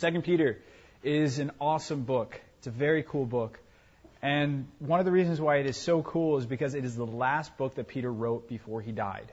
Second Peter is an awesome book. It's a very cool book. And one of the reasons why it is so cool is because it is the last book that Peter wrote before he died.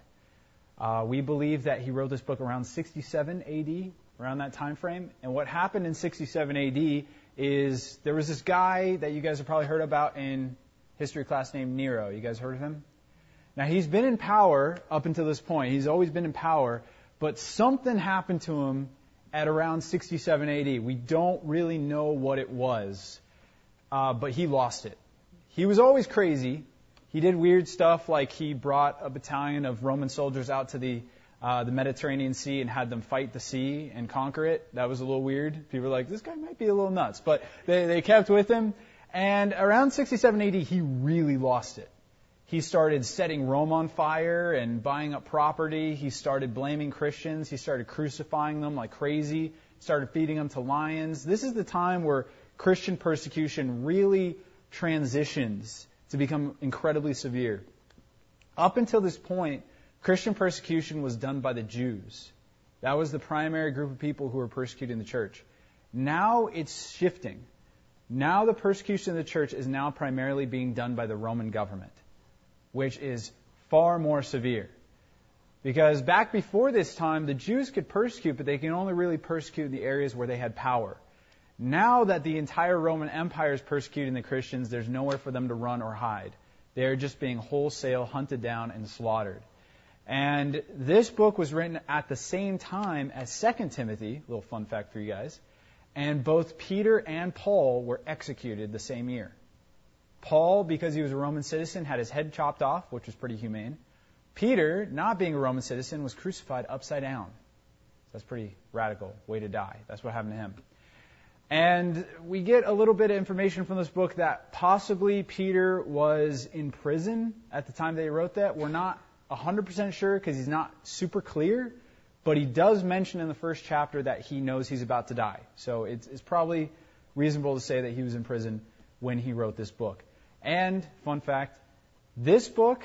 We believe that he wrote this book around 67 AD, around that time frame. And what happened in 67 AD is there was this guy that you guys have probably heard about in history class named Nero. You guys heard of him? Now, he's been in power up until this point. He's always been in power. But something happened to him at around 67 AD. We don't really know what it was, but he lost it. He was always crazy. He did weird stuff, like he brought a battalion of Roman soldiers out to the Mediterranean Sea and had them fight the sea and conquer it. That was a little weird. People were like, this guy might be a little nuts. But they kept with him. And around 67 AD, he really lost it. He started setting Rome on fire and buying up property. He started blaming Christians. He started crucifying them like crazy. Started feeding them to lions. This is the time where Christian persecution really transitions to become incredibly severe. Up until this point, Christian persecution was done by the Jews. That was the primary group of people who were persecuting the church. Now it's shifting. Now the persecution of the church is now primarily being done by the Roman government, which is far more severe. Because back before this time, the Jews could persecute, but they can only really persecute in the areas where they had power. Now that the entire Roman Empire is persecuting the Christians, there's nowhere for them to run or hide. They're just being wholesale hunted down and slaughtered. And this book was written at the same time as 2 Timothy, a little fun fact for you guys, and both Peter and Paul were executed the same year. Paul, because he was a Roman citizen, had his head chopped off, which was pretty humane. Peter, not being a Roman citizen, was crucified upside down. That's a pretty radical way to die. That's what happened to him. And we get a little bit of information from this book that possibly Peter was in prison at the time they wrote that. We're not 100% sure because he's not super clear, but he does mention in the first chapter that he knows he's about to die. So it's probably reasonable to say that he was in prison when he wrote this book. And, fun fact, this book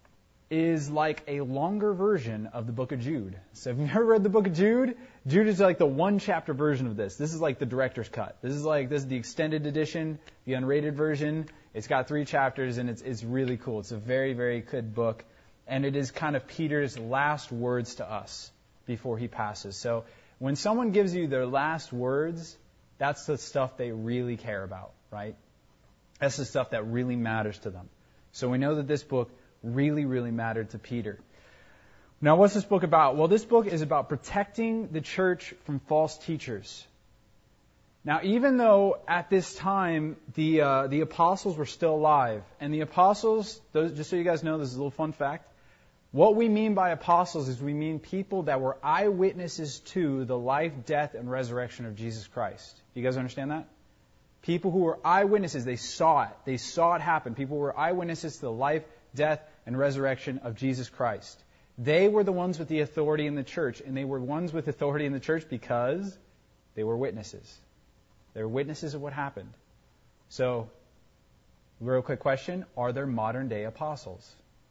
is like a longer version of the book of Jude. So if you've ever read the book of Jude, Jude is like the one chapter version of this. This is like the director's cut. This is the extended edition, the unrated version. It's got 3 chapters and it's really cool. It's a very, very good book. And it is kind of Peter's last words to us before he passes. So when someone gives you their last words, that's the stuff they really care about, right? That's the stuff that really matters to them. So we know that this book really, really mattered to Peter. Now, what's this book about? Well, this book is about protecting the church from false teachers. Now, even though at this time the apostles were still alive, and the apostles, just so you guys know, this is a little fun fact, what we mean by apostles is we mean people that were eyewitnesses to the life, death, and resurrection of Jesus Christ. Do you guys understand that? People who were eyewitnesses, they saw it. They saw it happen. People were eyewitnesses to the life, death, and resurrection of Jesus Christ. They were the ones with the authority in the church, and they were ones with authority in the church because they were witnesses. They were witnesses of what happened. So, real quick question, are there modern day apostles?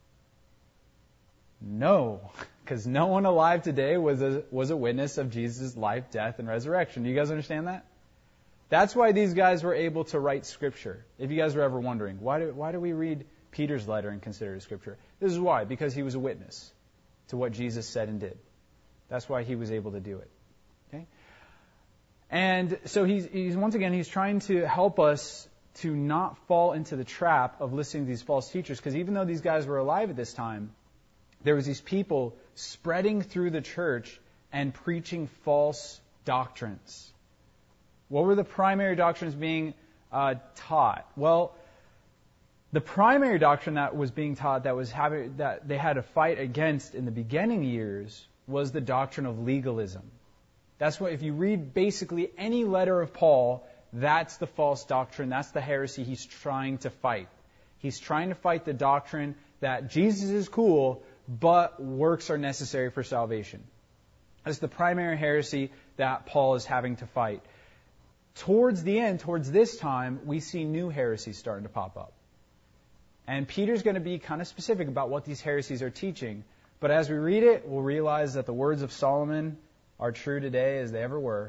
No, because no one alive today was a witness of Jesus' life, death, and resurrection. Do you guys understand that? That's why these guys were able to write Scripture. If you guys were ever wondering, why do we read Peter's letter and consider it Scripture? This is why, because he was a witness to what Jesus said and did. That's why he was able to do it. Okay? And so he's once again, he's trying to help us to not fall into the trap of listening to these false teachers, because even though these guys were alive at this time, there was these people spreading through the church and preaching false doctrines. What were the primary doctrines being taught? Well, the primary doctrine that was being taught that they had to fight against in the beginning years was the doctrine of legalism. That's what, if you read basically any letter of Paul, that's the false doctrine, that's the heresy he's trying to fight. He's trying to fight the doctrine that Jesus is cool, but works are necessary for salvation. That's the primary heresy that Paul is having to fight. Towards the end, towards this time, we see new heresies starting to pop up. And Peter's going to be kind of specific about what these heresies are teaching. But as we read it, we'll realize that the words of Solomon are true today as they ever were,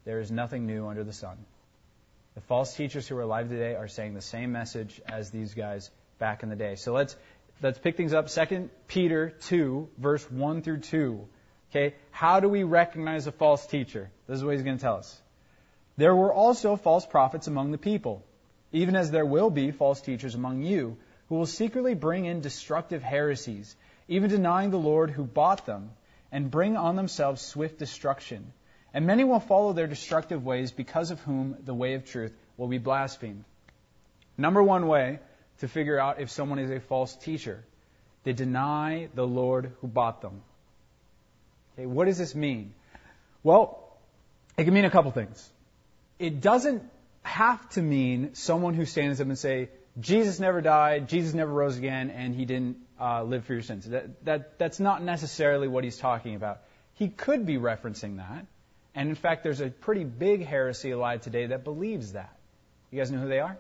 there is nothing new under the sun. The false teachers who are alive today are saying the same message as these guys back in the day. So let's pick things up. 2 Peter 2, verse 1 through 2. Okay, how do we recognize a false teacher? This is what he's going to tell us. There were also false prophets among the people, even as there will be false teachers among you, who will secretly bring in destructive heresies, even denying the Lord who bought them, and bring on themselves swift destruction. And many will follow their destructive ways, because of whom the way of truth will be blasphemed. Number one way to figure out if someone is a false teacher: they deny the Lord who bought them. Okay, what does this mean? Well, it can mean a couple things. It doesn't have to mean someone who stands up and say, Jesus never died, Jesus never rose again, and he didn't live for your sins. That's not necessarily what he's talking about. He could be referencing that. And in fact, there's a pretty big heresy alive today that believes that. You guys know who they are?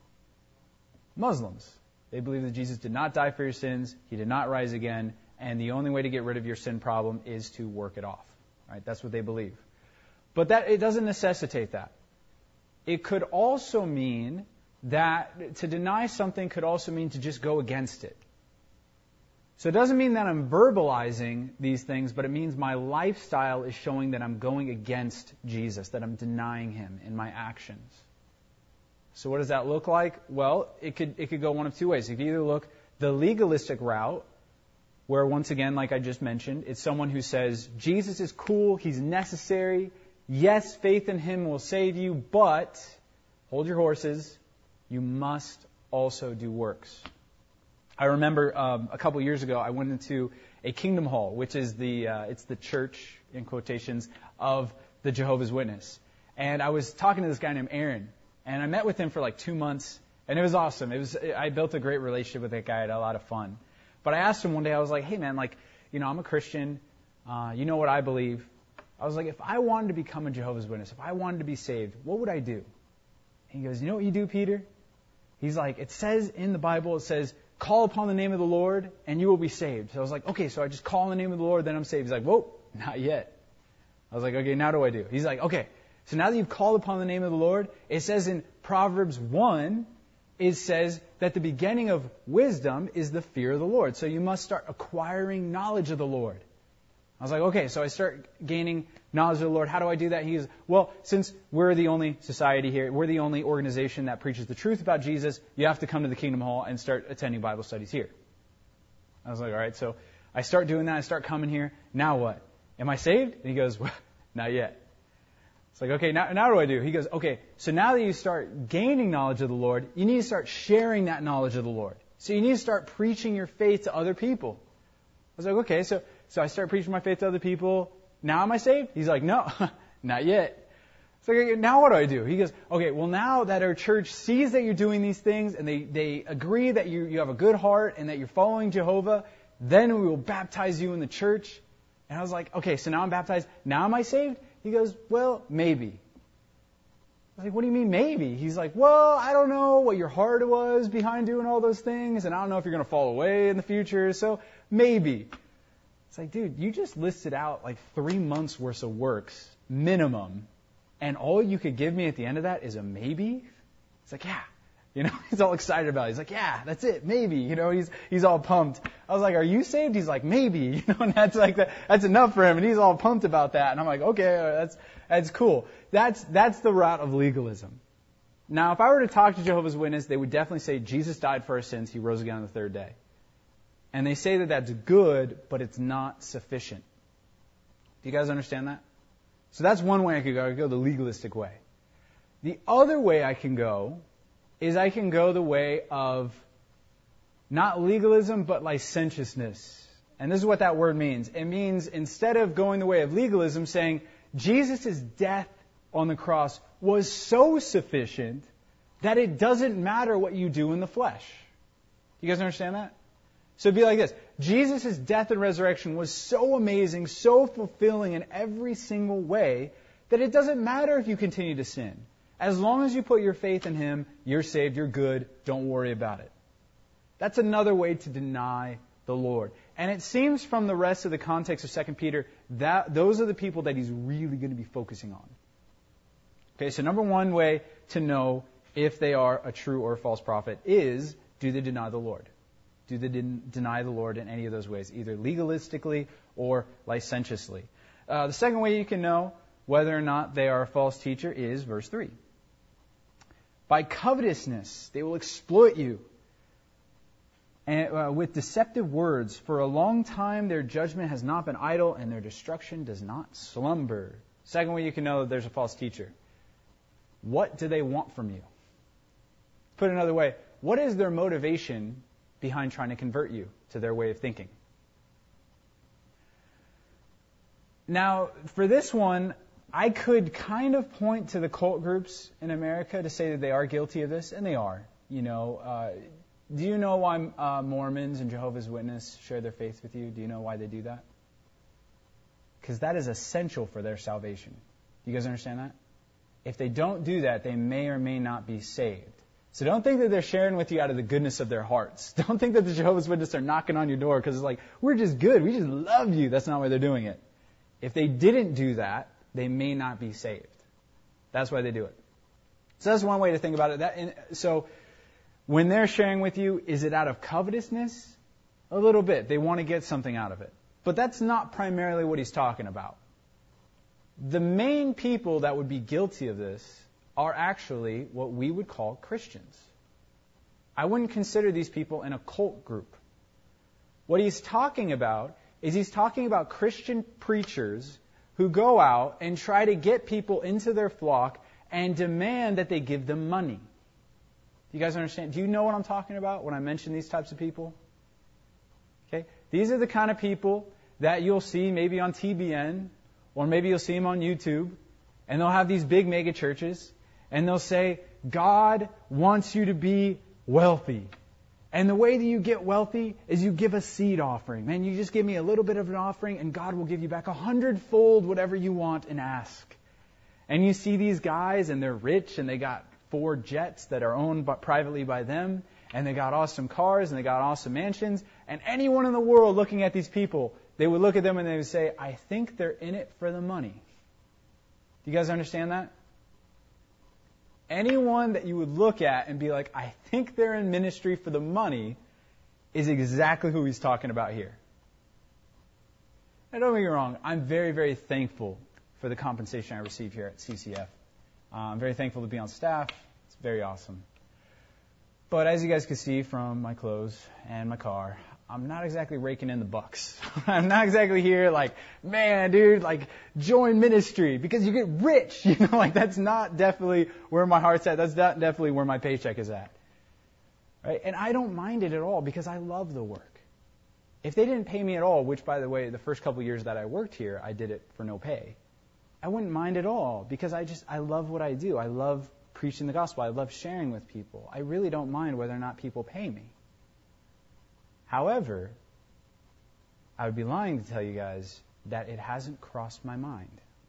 Muslims. They believe that Jesus did not die for your sins, he did not rise again, and the only way to get rid of your sin problem is to work it off. Right? That's what they believe. But it doesn't necessitate that. It could also mean that to deny something could also mean to just go against it. So it doesn't mean that I'm verbalizing these things, but it means my lifestyle is showing that I'm going against Jesus, that I'm denying him in my actions. So what does that look like? Well, it could go one of two ways. It could either look the legalistic route, where once again, like I just mentioned, it's someone who says, Jesus is cool, he's necessary, yes, faith in him will save you, but hold your horses, you must also do works. I remember a couple years ago, I went into a Kingdom Hall, which is it's the church, in quotations, of the Jehovah's Witness. And I was talking to this guy named Aaron, and I met with him for like 2 months, and it was awesome. I built a great relationship with that guy. I had a lot of fun. But I asked him one day, I was like, hey man, I'm a Christian. You know what I believe. I was like, if I wanted to become a Jehovah's Witness, if I wanted to be saved, what would I do? And he goes, you know what you do, Peter? He's like, it says in the Bible, it says, call upon the name of the Lord and you will be saved. So I was like, okay, so I just call on the name of the Lord, then I'm saved. He's like, whoa, not yet. I was like, okay, now what do I do? He's like, okay, so now that you've called upon the name of the Lord, it says in Proverbs 1, it says that the beginning of wisdom is the fear of the Lord. So you must start acquiring knowledge of the Lord. I was like, okay, so I start gaining knowledge of the Lord. How do I do that? He goes, well, since we're the only society here, we're the only organization that preaches the truth about Jesus, you have to come to the Kingdom Hall and start attending Bible studies here. I was like, all right, so I start doing that. I start coming here. Now what? Am I saved? And he goes, well, not yet. It's like, okay, now what do I do? He goes, okay, so now that you start gaining knowledge of the Lord, you need to start sharing that knowledge of the Lord. So you need to start preaching your faith to other people. I was like, okay, so I start preaching my faith to other people. Now am I saved? He's like, no, not yet. So okay, now what do I do? He goes, okay, well now that our church sees that you're doing these things and they agree that you have a good heart and that you're following Jehovah, then we will baptize you in the church. And I was like, okay, so now I'm baptized. Now am I saved? He goes, well, maybe. I was like, what do you mean maybe? He's like, well, I don't know what your heart was behind doing all those things, and I don't know if you're going to fall away in the future, so maybe. It's like, dude, you just listed out like 3 months worth of works, minimum, and all you could give me at the end of that is a maybe? It's like, yeah. He's all excited about it. He's like, yeah, that's it, maybe. He's all pumped. I was like, are you saved? He's like, maybe. And that's like that's enough for him, and he's all pumped about that. And I'm like, okay, that's cool. That's the route of legalism. Now, if I were to talk to Jehovah's Witness, they would definitely say Jesus died for our sins. He rose again on the third day. And they say that that's good, but it's not sufficient. Do you guys understand that? So that's one way I could go. I could go the legalistic way. The other way I can go is I can go the way of not legalism, but licentiousness. And this is what that word means. It means instead of going the way of legalism, saying Jesus' death on the cross was so sufficient that it doesn't matter what you do in the flesh. You guys understand that? So it'd be like this. Jesus' death and resurrection was so amazing, so fulfilling in every single way, that it doesn't matter if you continue to sin. As long as you put your faith in him, you're saved, you're good, don't worry about it. That's another way to deny the Lord. And it seems from the rest of the context of 2 Peter that those are the people that he's really going to be focusing on. Okay, so number one way to know if they are a true or a false prophet is, do they deny the Lord? Do they deny the Lord in any of those ways, either legalistically or licentiously? The second way you can know whether or not they are a false teacher is verse 3. By covetousness, they will exploit you and with deceptive words. For a long time, their judgment has not been idle, and their destruction does not slumber. Second way you can know that there's a false teacher. What do they want from you? Put another way, what is their motivation behind trying to convert you to their way of thinking? Now, for this one, I could kind of point to the cult groups in America to say that they are guilty of this, and they are. You know, do you know why Mormons and Jehovah's Witnesses share their faith with you? Do you know why they do that? Because that is essential for their salvation. You guys understand that? If they don't do that, they may or may not be saved. So don't think that they're sharing with you out of the goodness of their hearts. Don't think that the Jehovah's Witnesses are knocking on your door because it's like, we're just good, we just love you. That's not why they're doing it. If they didn't do that, they may not be saved. That's why they do it. So that's one way to think about it. So when they're sharing with you, is it out of covetousness? A little bit. They want to get something out of it. But that's not primarily what he's talking about. The main people that would be guilty of this are actually what we would call Christians. I wouldn't consider these people an occult group. What he's talking about is he's talking about Christian preachers who go out and try to get people into their flock and demand that they give them money. Do you guys understand? Do you know what I'm talking about when I mention these types of people? Okay, these are the kind of people that you'll see maybe on TBN, or maybe you'll see them on YouTube, and they'll have these big mega churches, and they'll say, God wants you to be wealthy. And the way that you get wealthy is you give a seed offering. Man, you just give me a little bit of an offering, and God will give you back 100-fold whatever you want and ask. And you see these guys, and they're rich, and they got 4 jets that are owned privately by them, and they got awesome cars, and they got awesome mansions. And anyone in the world looking at these people, they would look at them and they would say, I think they're in it for the money. Do you guys understand that? Anyone that you would look at and be like, I think they're in ministry for the money, is exactly who he's talking about here. Now, don't get me wrong, I'm very, very thankful for the compensation I receive here at CCF. I'm very thankful to be on staff. It's very awesome. But as you guys can see from my clothes and my car, I'm not exactly raking in the bucks. I'm not exactly here like, man, dude, like, join ministry because you get rich. You know, like, that's not definitely where my heart's at. That's not definitely where my paycheck is at. Right? And I don't mind it at all because I love the work. If they didn't pay me at all, which, by the way, the first couple of years that I worked here, I did it for no pay, I wouldn't mind at all because I love what I do. I love preaching the gospel. I love sharing with people. I really don't mind whether or not people pay me. However, I would be lying to tell you guys that it hasn't crossed my mind.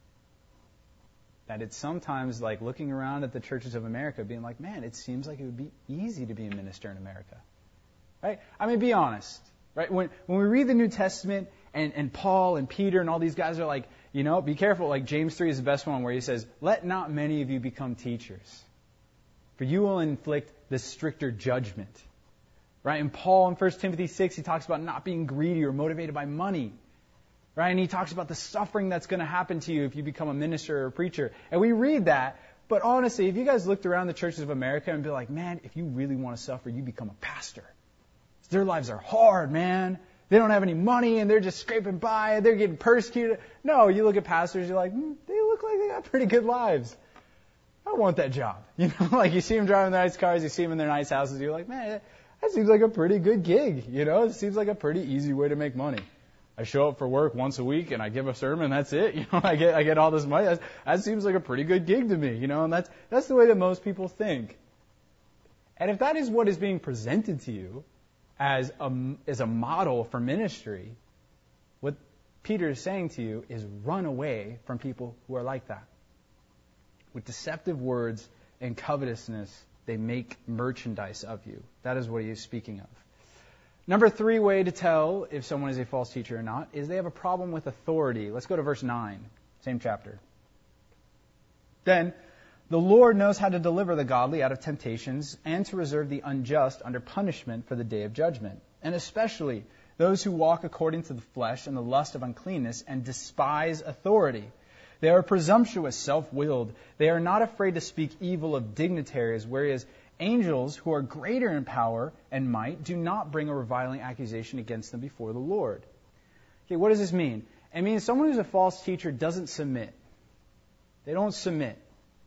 That it's sometimes like looking around at the churches of America being like, man, it seems like it would be easy to be a minister in America. Right? I mean, be honest. Right? When we read the New Testament and Paul and Peter and all these guys are like, you know, be careful. Like James 3 is the best one where he says, let not many of you become teachers, for you will inflict the stricter judgment. Right? And Paul in 1 Timothy 6, he talks about not being greedy or motivated by money. Right? And he talks about the suffering that's going to happen to you if you become a minister or a preacher. And we read that, but honestly, if you guys looked around the churches of America and be like, man, if you really want to suffer, you become a pastor. Their lives are hard, man. They don't have any money and they're just scraping by and they're getting persecuted. No, you look at pastors, you're like, they look like they got pretty good lives. I want that job. You know, like you see them driving nice cars, you see them in their nice houses, you're like, man, that seems like a pretty good gig. You know, it seems like a pretty easy way to make money. I show up for work once a week and I give a sermon, that's it. You know, I get all this money. That seems like a pretty good gig to me, you know, and that's the way that most people think. And if that is what is being presented to you as a model for ministry, what Peter is saying to you is run away from people who are like that. With deceptive words and covetousness, they make merchandise of you. That is what he is speaking of. Number 3 way to tell if someone is a false teacher or not is they have a problem with authority. Let's go to verse 9, same chapter. Then The Lord knows how to deliver the godly out of temptations and to reserve the unjust under punishment for the day of judgment, and especially those who walk according to the flesh and the lust of uncleanness and despise authority. They are presumptuous, self-willed. They are not afraid to speak evil of dignitaries, whereas angels who are greater in power and might do not bring a reviling accusation against them before the Lord. Okay, what does this mean? It means someone who's a false teacher doesn't submit. They don't submit.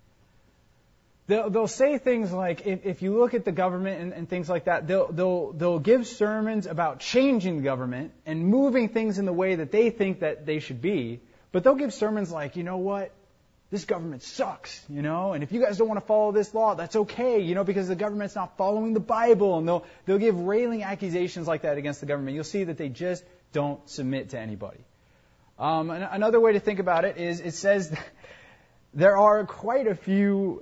They'll say things like, if you look at the government and things like that, they'll give sermons about changing the government and moving things in the way that they think that they should be. But they'll give sermons like, you know what? This government sucks, and if you guys don't want to follow this law, that's okay, because the government's not following the Bible. And they'll give railing accusations like that against the government. You'll see that they just don't submit to anybody. Another way to think about it is it says there are quite a few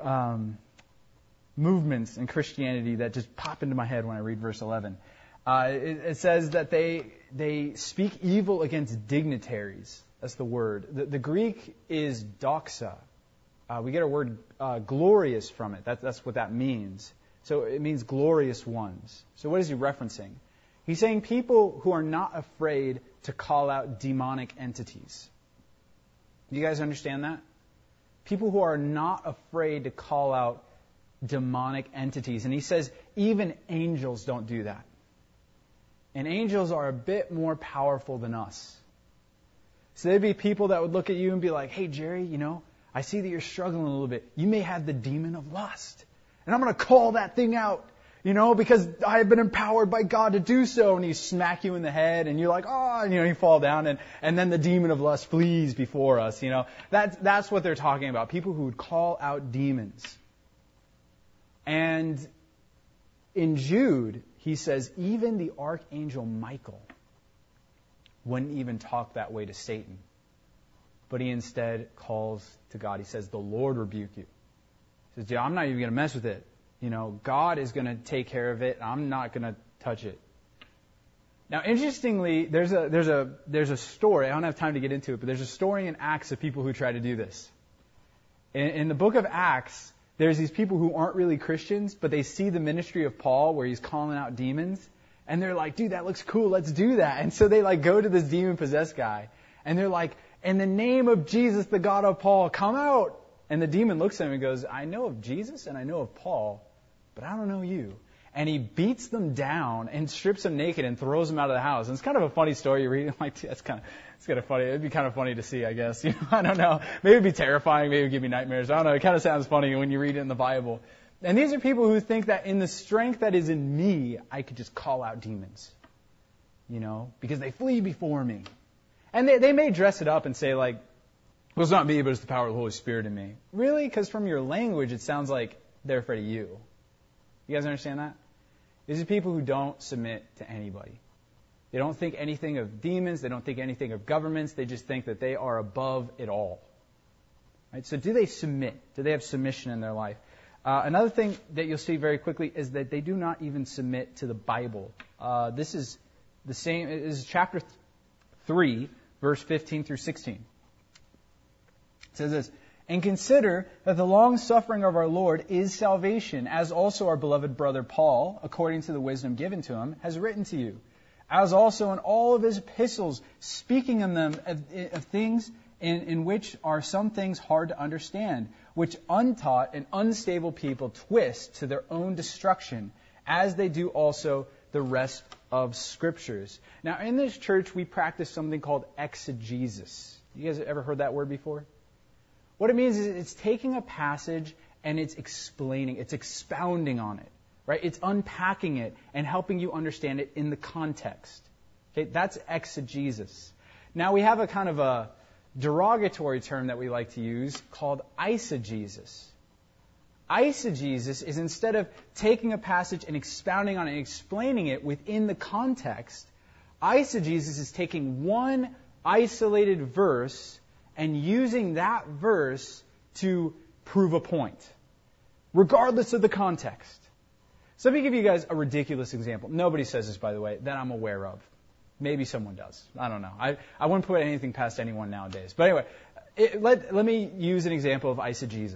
movements in Christianity that just pop into my head when I read verse 11. It says that they speak evil against dignitaries. That's the word. The Greek is doxa. We get our word glorious from it. That's what that means. So it means glorious ones. So what is he referencing? He's saying people who are not afraid to call out demonic entities. Do you guys understand that? People who are not afraid to call out demonic entities. And he says even angels don't do that. And angels are a bit more powerful than us. So there'd be people that would look at you and be like, hey, Jerry, I see that you're struggling a little bit. You may have the demon of lust. And I'm going to call that thing out, because I have been empowered by God to do so. And he smack you in the head and you're like, oh, and you fall down and then the demon of lust flees before us. That's what they're talking about. People who would call out demons. And in Jude, he says, even the archangel Michael wouldn't even talk that way to Satan. But he instead calls to God. He says, the Lord rebuke you. He says, I'm not even going to mess with it. God is going to take care of it. I'm not going to touch it. Now, interestingly, there's a story. I don't have time to get into it, but there's a story in Acts of people who try to do this. In the book of Acts, there's these people who aren't really Christians, but they see the ministry of Paul where he's calling out demons. And they're like, dude, that looks cool. Let's do that. And so they go to this demon-possessed guy. And they're like, in the name of Jesus, the God of Paul, come out. And the demon looks at him and goes, I know of Jesus and I know of Paul, but I don't know you. And he beats them down and strips them naked and throws them out of the house. And it's kind of a funny story. You read it like, it's kind of funny. It'd be kind of funny to see, I guess. I don't know. Maybe it'd be terrifying. Maybe it'd give me nightmares. I don't know. It kind of sounds funny when you read it in the Bible. And these are people who think that in the strength that is in me, I could just call out demons, because they flee before me. And they may dress it up and say well, it's not me, but it's the power of the Holy Spirit in me. Really? Because from your language, it sounds like they're afraid of you. You guys understand that? These are people who don't submit to anybody. They don't think anything of demons. They don't think anything of governments. They just think that they are above it all. Right? So do they submit? Do they have submission in their life? Another thing that you'll see very quickly is that they do not even submit to the Bible. This is the same. This is chapter 3, verse 15 through 16. It says this, and consider that the long suffering of our Lord is salvation, as also our beloved brother Paul, according to the wisdom given to him, has written to you, as also in all of his epistles, speaking in them of things in which are some things hard to understand, which untaught and unstable people twist to their own destruction, as they do also the rest of Scriptures. Now, in this church, we practice something called exegesis. You guys ever heard that word before? What it means is it's taking a passage and it's explaining, it's expounding on it, right? It's unpacking it and helping you understand it in the context. Okay, that's exegesis. Now, we have a kind of a derogatory term that we like to use called eisegesis. Eisegesis is instead of taking a passage and expounding on it and explaining it within the context, eisegesis is taking one isolated verse and using that verse to prove a point, regardless of the context. So let me give you guys a ridiculous example. Nobody says this, by the way, that I'm aware of. Maybe someone does. I don't know. I wouldn't put anything past anyone nowadays. But anyway, let me use an example of eisegesis.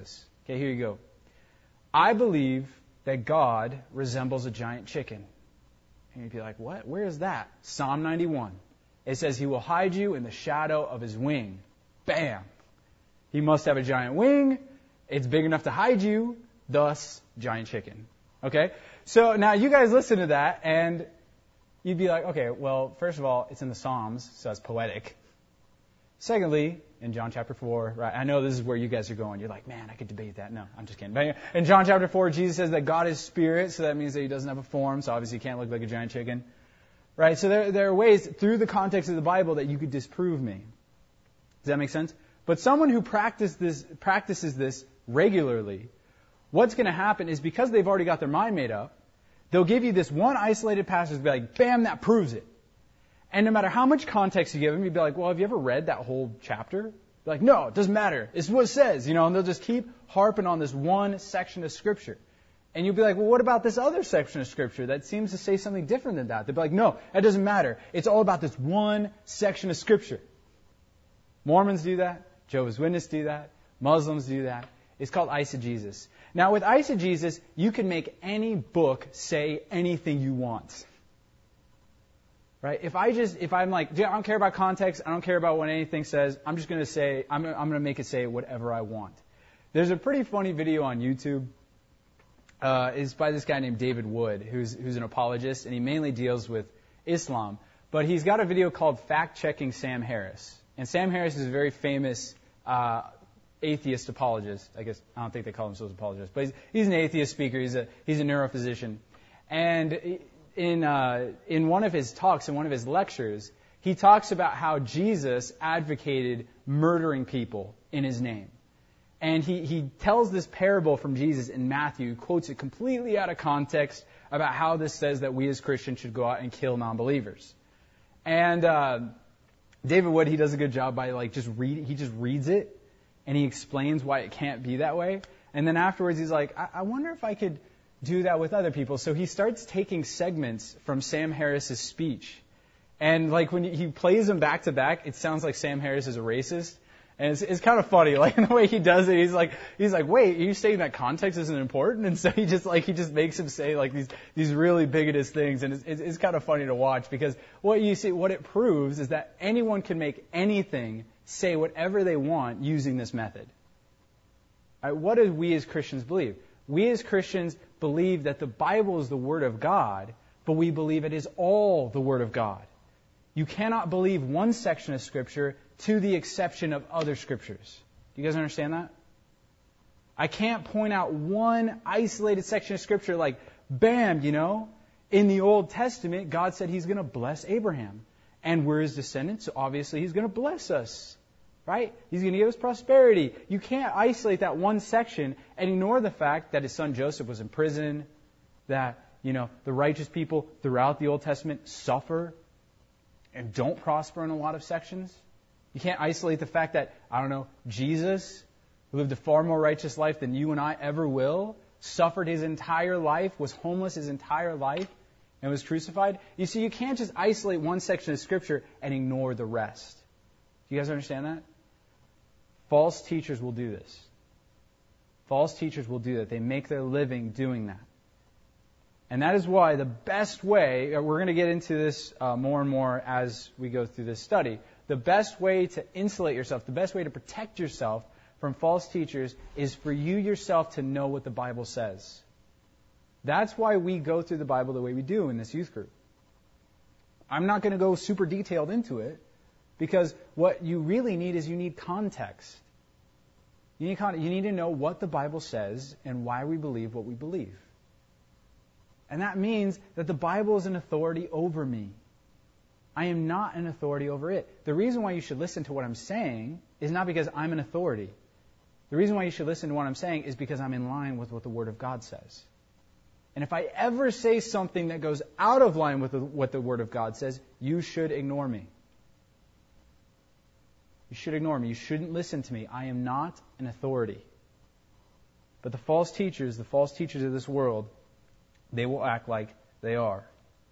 Okay, here you go. I believe that God resembles a giant chicken. And you'd be like, what? Where is that? Psalm 91. It says he will hide you in the shadow of his wing. Bam! He must have a giant wing. It's big enough to hide you. Thus, giant chicken. Okay? So now you guys listen to that and you'd be like, okay, well, first of all, it's in the Psalms, so that's poetic. Secondly, in John chapter 4, right, I know this is where you guys are going. You're like, man, I could debate that. No, I'm just kidding. But in John chapter 4, Jesus says that God is spirit, so that means that he doesn't have a form, so obviously he can't look like a giant chicken. Right? So there are ways through the context of the Bible that you could disprove me. Does that make sense? But someone who practices this regularly, what's going to happen is because they've already got their mind made up, they'll give you this one isolated passage and be like, bam, that proves it. And no matter how much context you give them, you'd be like, well, have you ever read that whole chapter? They're like, no, it doesn't matter. It's what it says, and they'll just keep harping on this one section of Scripture. And you'll be like, well, what about this other section of Scripture that seems to say something different than that? They'll be like, no, that doesn't matter. It's all about this one section of Scripture. Mormons do that. Jehovah's Witnesses do that. Muslims do that. It's called eisegesis. Now, with eisegesis, you can make any book say anything you want. Right? If I'm like, I don't care about context, I don't care about what anything says, I'm just going to say, I'm going to make it say whatever I want. There's a pretty funny video on YouTube. It's by this guy named David Wood, who's an apologist, and he mainly deals with Islam. But he's got a video called Fact-Checking Sam Harris. And Sam Harris is a very famous atheist apologist. I guess I don't think they call themselves apologists, but he's an atheist speaker. He's a neurophysician, and in one of his talks, in one of his lectures, he talks about how Jesus advocated murdering people in his name. And he tells this parable from Jesus in Matthew, quotes it completely out of context about how this says that we as Christians should go out and kill non-believers. And David Wood, he does a good job by he just reads it and he explains why it can't be that way. And then afterwards he's like, I wonder if I could do that with other people. So he starts taking segments from Sam Harris's speech. And when he plays them back to back, it sounds like Sam Harris is a racist. And it's kind of funny, the way he does it. He's like, wait, are you saying that context isn't important? And so he just makes him say these really bigoted things, and it's kind of funny to watch because what it proves is that anyone can make anything say whatever they want using this method. All right, what do we as Christians believe? We as Christians believe that the Bible is the Word of God, but we believe it is all the Word of God. You cannot believe one section of Scripture to the exception of other Scriptures. Do you guys understand that? I can't point out one isolated section of Scripture like, bam, in the Old Testament, God said He's going to bless Abraham. And we're His descendants, so obviously He's going to bless us. Right? He's going to give us prosperity. You can't isolate that one section and ignore the fact that his son Joseph was in prison, that, the righteous people throughout the Old Testament suffer and don't prosper in a lot of sections. You can't isolate the fact that, Jesus, who lived a far more righteous life than you and I ever will, suffered his entire life, was homeless his entire life, and was crucified. You see, you can't just isolate one section of Scripture and ignore the rest. Do you guys understand that? False teachers will do this. False teachers will do that. They make their living doing that. And that is why the best way, we're going to get into this more and more as we go through this study, the best way to insulate yourself, the best way to protect yourself from false teachers is for you yourself to know what the Bible says. That's why we go through the Bible the way we do in this youth group. I'm not going to go super detailed into it, because what you really need is you need context. You need to know what the Bible says and why we believe what we believe. And that means that the Bible is an authority over me. I am not an authority over it. The reason why you should listen to what I'm saying is not because I'm an authority. The reason why you should listen to what I'm saying is because I'm in line with what the Word of God says. And if I ever say something that goes out of line with what the Word of God says, you should ignore me. You should ignore me. You shouldn't listen to me. I am not an authority. But the false teachers of this world, they will act like they are.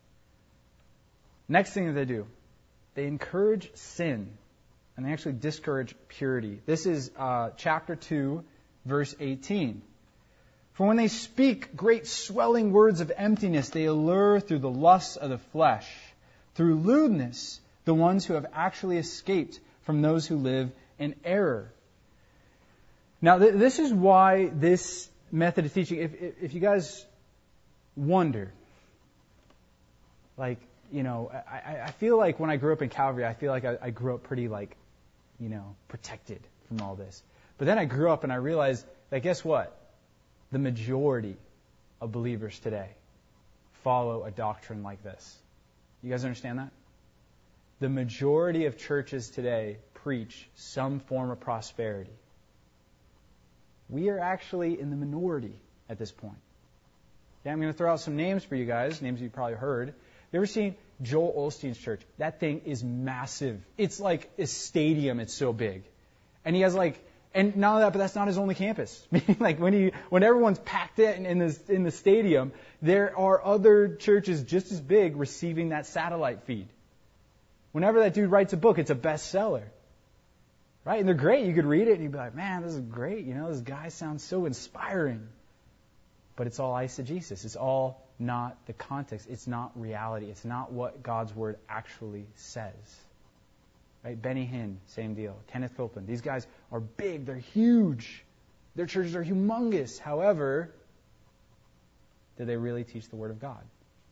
Next thing that they do, they encourage sin, and they actually discourage purity. This is chapter 2, verse 18. For when they speak great swelling words of emptiness, they allure through the lusts of the flesh, through lewdness, the ones who have actually escaped from those who live in error. Now, this is why this method of teaching, if you guys wonder, like, you know, I feel like when I grew up in Calvary, I feel like I grew up pretty, like, you know, protected from all this. But then I grew up and I realized that, guess what? The majority of believers today follow a doctrine like this. You guys understand that? The majority of churches today preach some form of prosperity. We are actually in the minority at this point. Okay, I'm going to throw out some names for you guys, names you've probably heard. You ever seen Joel Osteen's church? That thing is massive. It's like a stadium. It's so big. And he has like, and not only that, but that's not his only campus. Meaning, like when everyone's packed in the stadium, there are other churches just as big receiving that satellite feed. Whenever that dude writes a book, it's a bestseller. Right? And they're great. You could read it and you'd be like, man, this is great. You know, this guy sounds so inspiring. But it's all eisegesis. It's all not the context. It's not reality. It's not what God's Word actually says. Right? Benny Hinn, same deal. Kenneth Copeland. These guys are big. They're huge. Their churches are humongous. However, do they really teach the Word of God?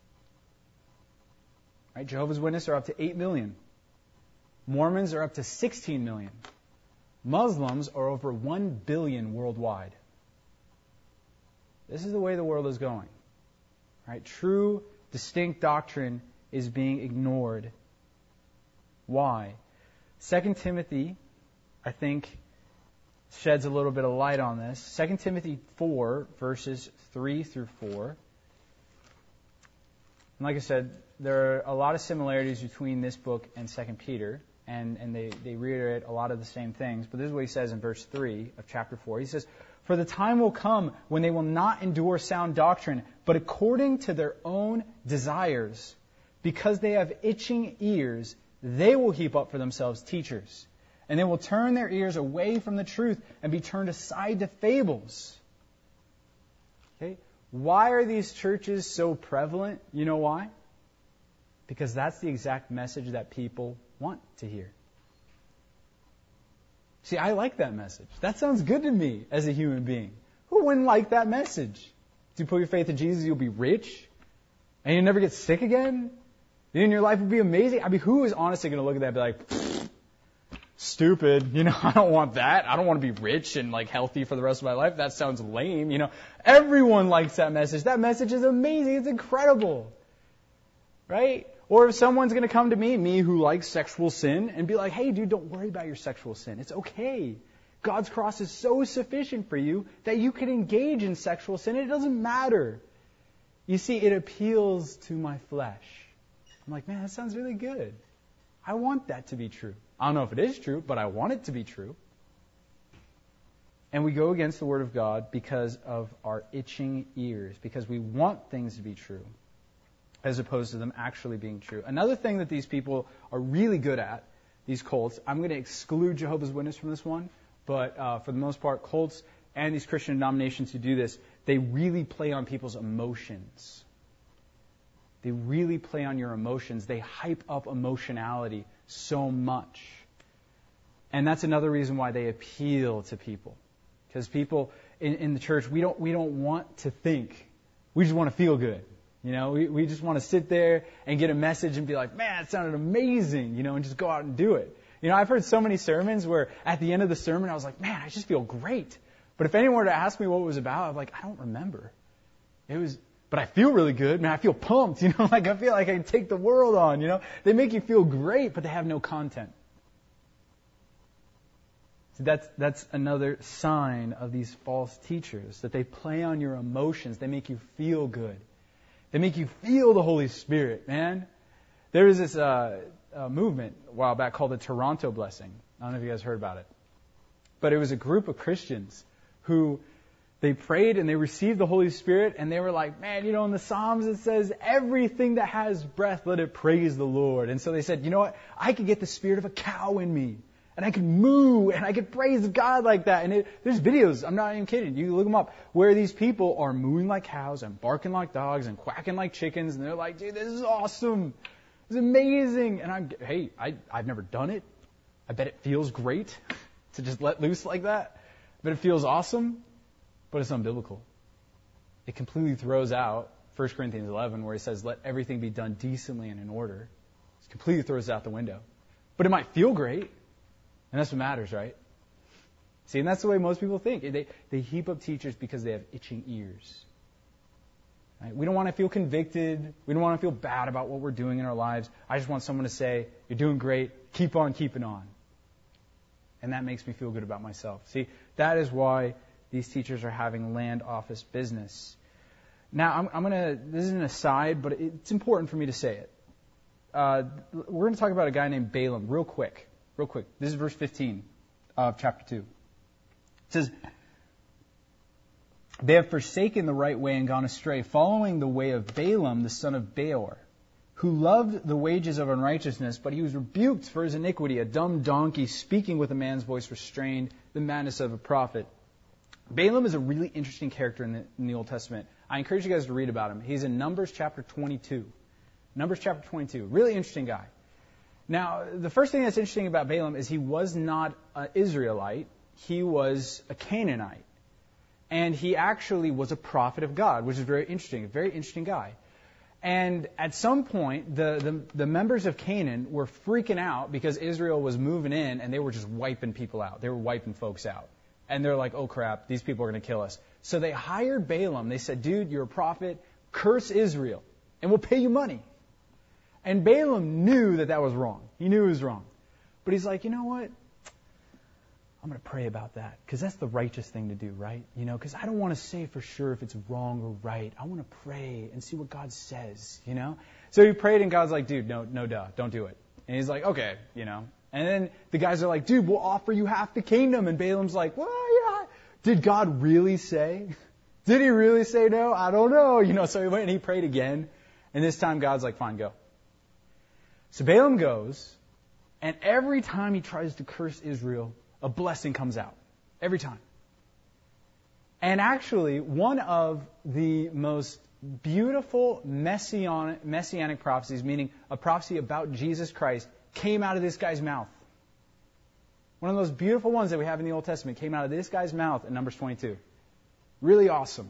Right? Jehovah's Witnesses are up to 8 million. Mormons are up to 16 million. Muslims are over 1 billion worldwide. This is the way the world is going. Right? True, distinct doctrine is being ignored. Why? 2 Timothy, I think, sheds a little bit of light on this. 2 Timothy 4, verses 3 through 4. And like I said, there are a lot of similarities between this book and 2 Peter, and they reiterate a lot of the same things. But this is what he says in verse 3 of chapter 4. He says, "For the time will come when they will not endure sound doctrine, but according to their own desires, because they have itching ears, they will heap up for themselves teachers, and they will turn their ears away from the truth and be turned aside to fables." Okay? Why are these churches so prevalent? You know why? Because that's the exact message that people want to hear. See, I like that message. That sounds good to me as a human being. Who wouldn't like that message? Do you put your faith in Jesus, you'll be rich, and you'll never get sick again? Then your life will be amazing. I mean, who is honestly going to look at that and be like, stupid, you know, I don't want that. I don't want to be rich and like healthy for the rest of my life. That sounds lame, you know. Everyone likes that message. That message is amazing. It's incredible. Right? Or if someone's going to come to me who likes sexual sin, and be like, hey, dude, don't worry about your sexual sin. It's okay. God's cross is so sufficient for you that you can engage in sexual sin. It doesn't matter. You see, it appeals to my flesh. I'm like, man, that sounds really good. I want that to be true. I don't know if it is true, but I want it to be true. And we go against the Word of God because of our itching ears, because we want things to be true, as opposed to them actually being true. Another thing that these people are really good at, these cults, I'm going to exclude Jehovah's Witnesses from this one, but for the most part, cults and these Christian denominations who do this, they really play on people's emotions. They really play on your emotions. They hype up emotionality so much. And that's another reason why they appeal to people. Because people in the church, we don't want to think. We just want to feel good. You know, we just want to sit there and get a message and be like, man, it sounded amazing, you know, and just go out and do it. You know, I've heard so many sermons where at the end of the sermon I was like, man, I just feel great. But if anyone were to ask me what it was about, I'm like, I don't remember. But I feel really good, man. I feel pumped, you know, like I feel like I can take the world on, you know. They make you feel great, but they have no content. So that's another sign of these false teachers, that they play on your emotions. They make you feel good. They make you feel the Holy Spirit, man. There was this movement a while back called the Toronto Blessing. I don't know if you guys heard about it. But it was a group of Christians who they prayed and they received the Holy Spirit, and they were like, man, you know, in the Psalms it says, everything that has breath, let it praise the Lord. And so they said, you know what? I could get the spirit of a cow in me, And I could moo, and I could praise God like that. And there's videos, I'm not even kidding, you look them up, where these people are mooing like cows and barking like dogs and quacking like chickens, and they're like, dude, this is awesome. It's amazing. And I've never done it. I bet it feels great to just let loose like that. But it feels awesome, but it's unbiblical. It completely throws out 1 Corinthians 11, where he says, let everything be done decently and in order. It completely throws it out the window. But it might feel great. And that's what matters, right? See, and that's the way most people think. They heap up teachers because they have itching ears. Right? We don't want to feel convicted. We don't want to feel bad about what we're doing in our lives. I just want someone to say, you're doing great. Keep on keeping on. And that makes me feel good about myself. See, that is why these teachers are having land office business. Now, this is an aside, but it's important for me to say it. We're going to talk about a guy named Balaam real quick. This is verse 15 of chapter 2. It says, they have forsaken the right way and gone astray, following the way of Balaam, the son of Beor, who loved the wages of unrighteousness, but he was rebuked for his iniquity, a dumb donkey speaking with a man's voice restrained the madness of a prophet. Balaam is a really interesting character in the Old Testament. I encourage you guys to read about him. He's in Numbers chapter 22. Numbers chapter 22. Really interesting guy. Now, the first thing that's interesting about Balaam is he was not an Israelite. He was a Canaanite. And he actually was a prophet of God, which is very interesting. A very interesting guy. And at some point, the members of Canaan were freaking out because Israel was moving in and they were just wiping people out. They were wiping folks out. And they're like, oh crap, these people are going to kill us. So they hired Balaam. They said, dude, you're a prophet. Curse Israel and we'll pay you money. And Balaam knew that was wrong. He knew it was wrong. But he's like, you know what? I'm going to pray about that because that's the righteous thing to do, right? Because I don't want to say for sure if it's wrong or right. I want to pray and see what God says, So he prayed and God's like, dude, no, don't do it. And he's like, okay, And then the guys are like, dude, we'll offer you half the kingdom. And Balaam's like, well, yeah. Did God really say? Did he really say no? I don't know. So he went and he prayed again. And this time God's like, fine, go. So Balaam goes, and every time he tries to curse Israel, a blessing comes out. Every time. And actually, one of the most beautiful messianic prophecies, meaning a prophecy about Jesus Christ, came out of this guy's mouth. One of those beautiful ones that we have in the Old Testament came out of this guy's mouth in Numbers 22. Really awesome.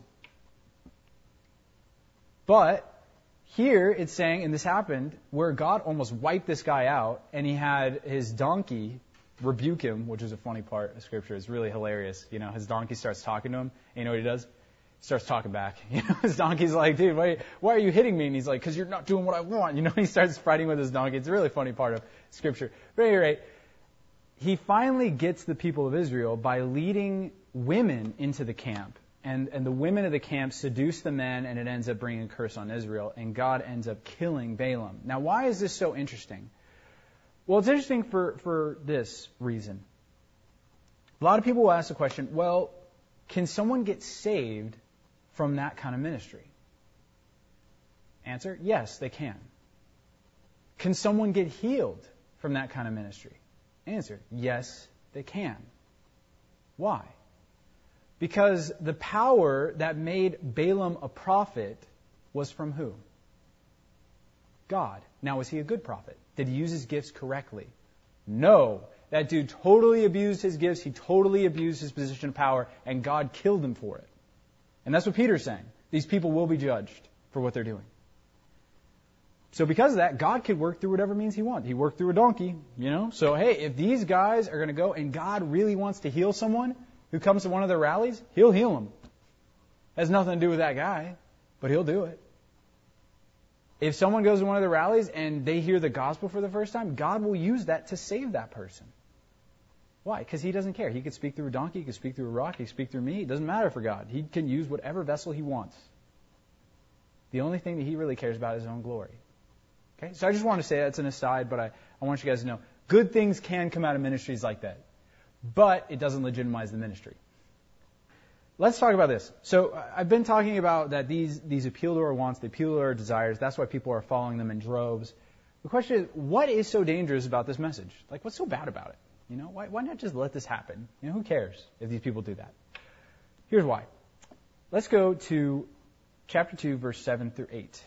But here it's saying, and this happened, where God almost wiped this guy out, and he had his donkey rebuke him, which is a funny part of Scripture. It's really hilarious. His donkey starts talking to him, and you know what he does? He starts talking back. His donkey's like, dude, why are you hitting me? And he's like, because you're not doing what I want. He starts fighting with his donkey. It's a really funny part of Scripture. But at any rate, he finally gets the people of Israel by leading women into the camp. And the women of the camp seduce the men, and it ends up bringing a curse on Israel. And God ends up killing Balaam. Now, why is this so interesting? Well, it's interesting for this reason. A lot of people will ask the question, well, can someone get saved from that kind of ministry? Answer, yes, they can. Can someone get healed from that kind of ministry? Answer, yes, they can. Why? Because the power that made Balaam a prophet was from who? God. Now, was he a good prophet? Did he use his gifts correctly? No. That dude totally abused his gifts. He totally abused his position of power, and God killed him for it. And that's what Peter's saying. These people will be judged for what they're doing. So because of that, God could work through whatever means he wants. He worked through a donkey, So, hey, if these guys are going to go and God really wants to heal someone who comes to one of their rallies, he'll heal them. Has nothing to do with that guy, but he'll do it. If someone goes to one of the rallies and they hear the gospel for the first time, God will use that to save that person. Why? Because he doesn't care. He could speak through a donkey, he could speak through a rock, he could speak through me. It doesn't matter for God. He can use whatever vessel he wants. The only thing that he really cares about is his own glory. Okay? So I just want to say that's an aside, but I want you guys to know, good things can come out of ministries like that. But it doesn't legitimize the ministry. Let's talk about this. So I've been talking about that these appeal to our wants, they appeal to our desires. That's why people are following them in droves. The question is, what is so dangerous about this message? Like, what's so bad about it? Why not just let this happen? Who cares if these people do that? Here's why. Let's go to chapter 2, verse 7 through 8.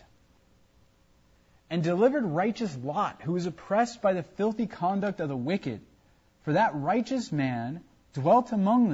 And delivered righteous Lot, who was oppressed by the filthy conduct of the wicked. For that righteous man dwelling among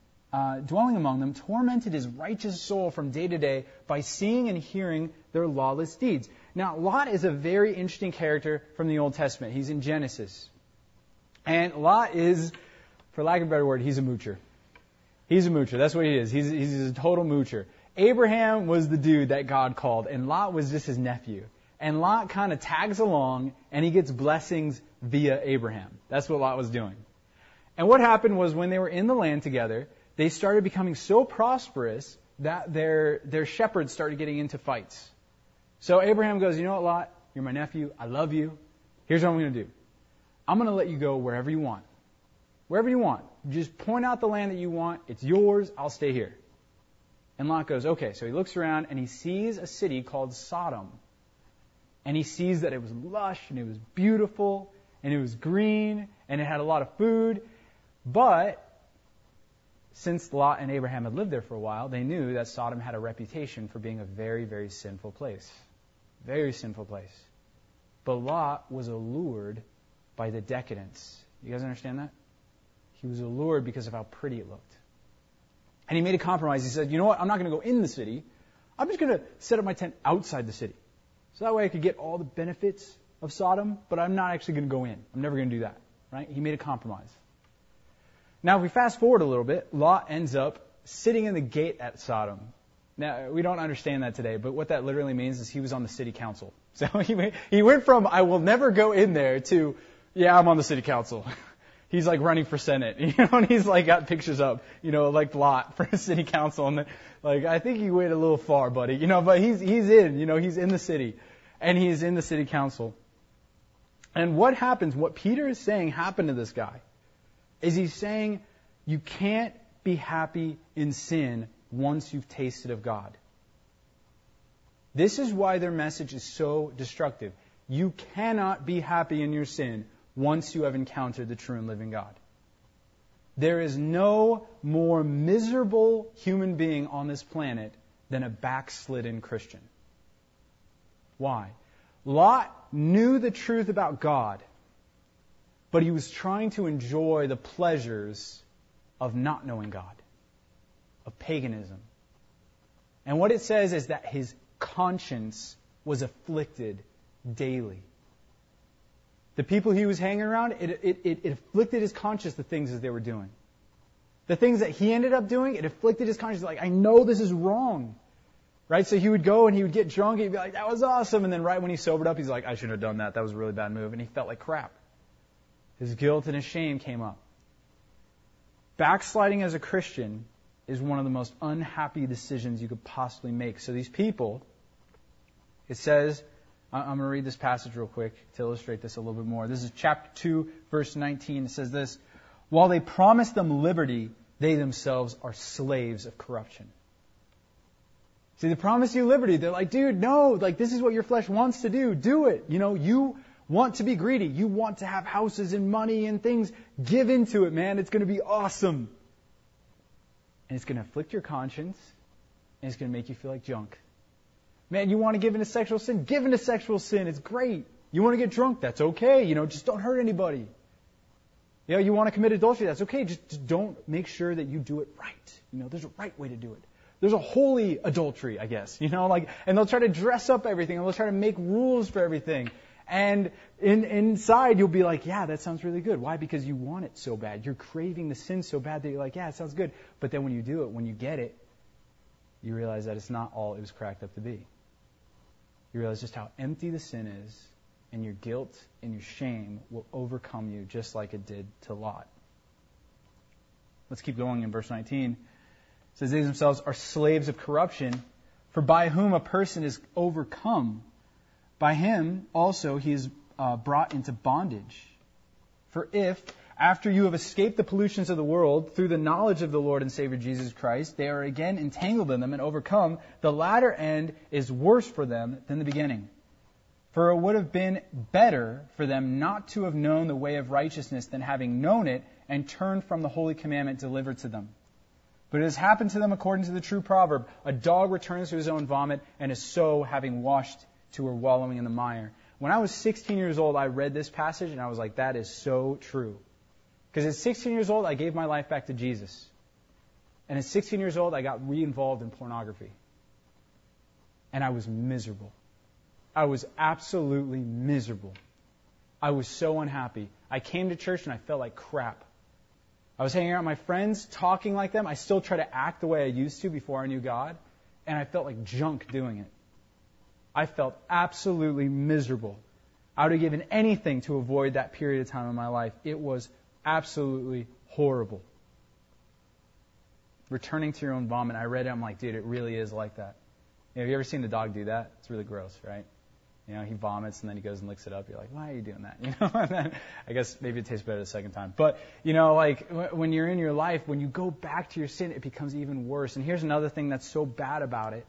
them, tormented his righteous soul from day to day by seeing and hearing their lawless deeds. Now, Lot is a very interesting character from the Old Testament. He's in Genesis. And Lot is, for lack of a better word, he's a moocher. He's a moocher. That's what he is. He's a total moocher. Abraham was the dude that God called, and Lot was just his nephew. And Lot kind of tags along, and he gets blessings via Abraham. That's what Lot was doing. And what happened was when they were in the land together, they started becoming so prosperous that their shepherds started getting into fights. So Abraham goes, you know what, Lot? You're my nephew. I love you. Here's what I'm going to do. I'm going to let you go wherever you want. Wherever you want. Just point out the land that you want. It's yours. I'll stay here. And Lot goes, okay. So he looks around and he sees a city called Sodom. And he sees that it was lush and it was beautiful and it was green and it had a lot of food. But since Lot and Abraham had lived there for a while, they knew that Sodom had a reputation for being a very, very sinful place. Very sinful place. But Lot was allured by the decadence. You guys understand that? He was allured because of how pretty it looked. And he made a compromise. He said, you know what? I'm not going to go in the city. I'm just going to set up my tent outside the city. So that way I could get all the benefits of Sodom, but I'm not actually going to go in. I'm never going to do that. Right? He made a compromise. Now, if we fast forward a little bit, Lot ends up sitting in the gate at Sodom. Now, we don't understand that today, but what that literally means is he was on the city council. So he went from, I will never go in there, to, yeah, I'm on the city council. He's like running for Senate, and he's like got pictures up, like Lot for city council. And I think he went a little far, buddy, but he's he's in the city, and he's in the city council. And what happens, what Peter is saying happened to this guy, is he's saying you can't be happy in sin once you've tasted of God. This is why their message is so destructive. You cannot be happy in your sin once you have encountered the true and living God. There is no more miserable human being on this planet than a backslidden Christian. Why? Lot knew the truth about God, but he was trying to enjoy the pleasures of not knowing God, of paganism. And what it says is that his conscience was afflicted daily. The people he was hanging around, it afflicted his conscience, the things that they were doing. The things that he ended up doing, it afflicted his conscience. Like, I know this is wrong. Right? So he would go and he would get drunk and he'd be like, that was awesome. And then right when he sobered up, he's like, I shouldn't have done that. That was a really bad move. And he felt like crap. His guilt and his shame came up. Backsliding as a Christian is one of the most unhappy decisions you could possibly make. So these people, it says, I'm going to read this passage real quick to illustrate this a little bit more. This is chapter 2, verse 19. It says this, while they promise them liberty, they themselves are slaves of corruption. See, they promise you liberty. They're like, dude, no, like this is what your flesh wants to do. Do it. You want to be greedy. You want to have houses and money and things. Give into it, man. It's going to be awesome. And it's going to afflict your conscience, and it's going to make you feel like junk. Man, you want to give into sexual sin? Give into sexual sin. It's great. You want to get drunk? That's okay. Just don't hurt anybody. You want to commit adultery? That's okay. Just don't make sure that you do it right. There's a right way to do it. There's a holy adultery, I guess. And they'll try to dress up everything, and they'll try to make rules for everything. And inside, you'll be like, yeah, that sounds really good. Why? Because you want it so bad. You're craving the sin so bad that you're like, yeah, it sounds good. But then when you do it, when you get it, you realize that it's not all it was cracked up to be. You realize just how empty the sin is, and your guilt and your shame will overcome you just like it did to Lot. Let's keep going in verse 19. It says, they themselves are slaves of corruption, for by whom a person is overcome, by him also he is brought into bondage. For if, after you have escaped the pollutions of the world through the knowledge of the Lord and Savior Jesus Christ, they are again entangled in them and overcome, the latter end is worse for them than the beginning. For it would have been better for them not to have known the way of righteousness than having known it and turned from the holy commandment delivered to them. But it has happened to them according to the true proverb, a dog returns to his own vomit, and a sow, having washed to her, wallowing in the mire. When I was 16 years old, I read this passage, and I was like, that is so true. Because at 16 years old, I gave my life back to Jesus. And at 16 years old, I got re-involved in pornography. And I was miserable. I was absolutely miserable. I was so unhappy. I came to church and I felt like crap. I was hanging out with my friends, talking like them. I still try to act the way I used to before I knew God. And I felt like junk doing it. I felt absolutely miserable. I would have given anything to avoid that period of time in my life. It was absolutely horrible. Returning to your own vomit. I read it. I'm like, dude, it really is like that. Have you ever seen the dog do that? It's really gross, right? He vomits and then he goes and licks it up. You're like, why are you doing that? And then I guess maybe it tastes better the second time. But, when you're in your life, when you go back to your sin, it becomes even worse. And here's another thing that's so bad about it.